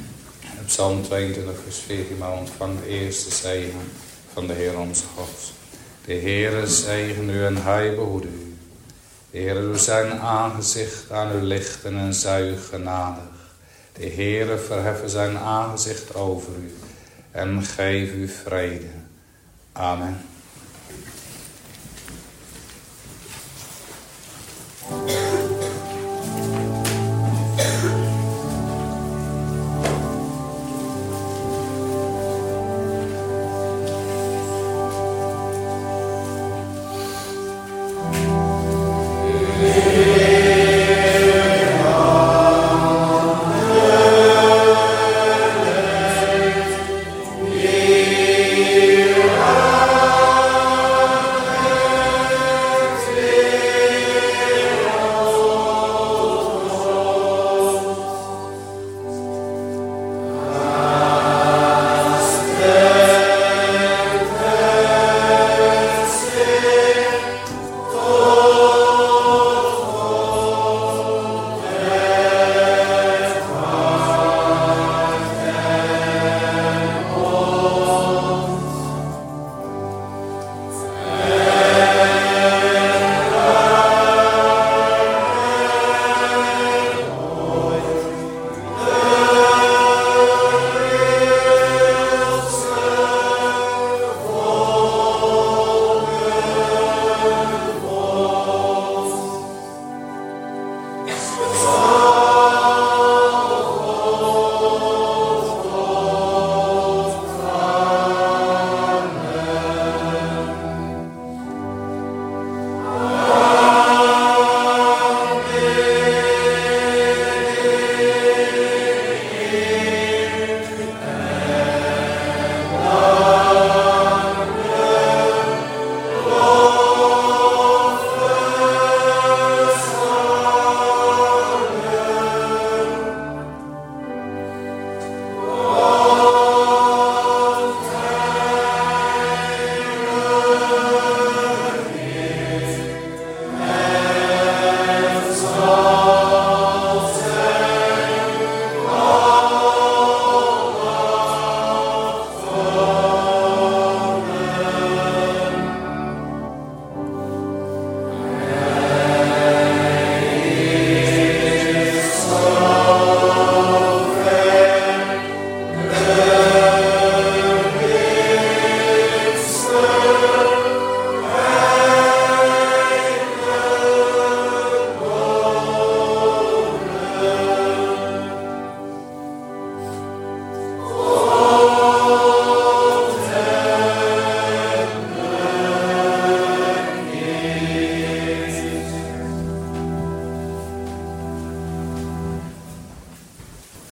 Psalm tweeëntwintig, vers veertien, maar ontvang de eerste zegen van de Heer onze God. De Heere zegen u en hij behoede u. De Heere doet zijn aangezicht aan u lichten en zij u genadig. De Heere verheffen zijn aangezicht over u en geef u vrede. Amen.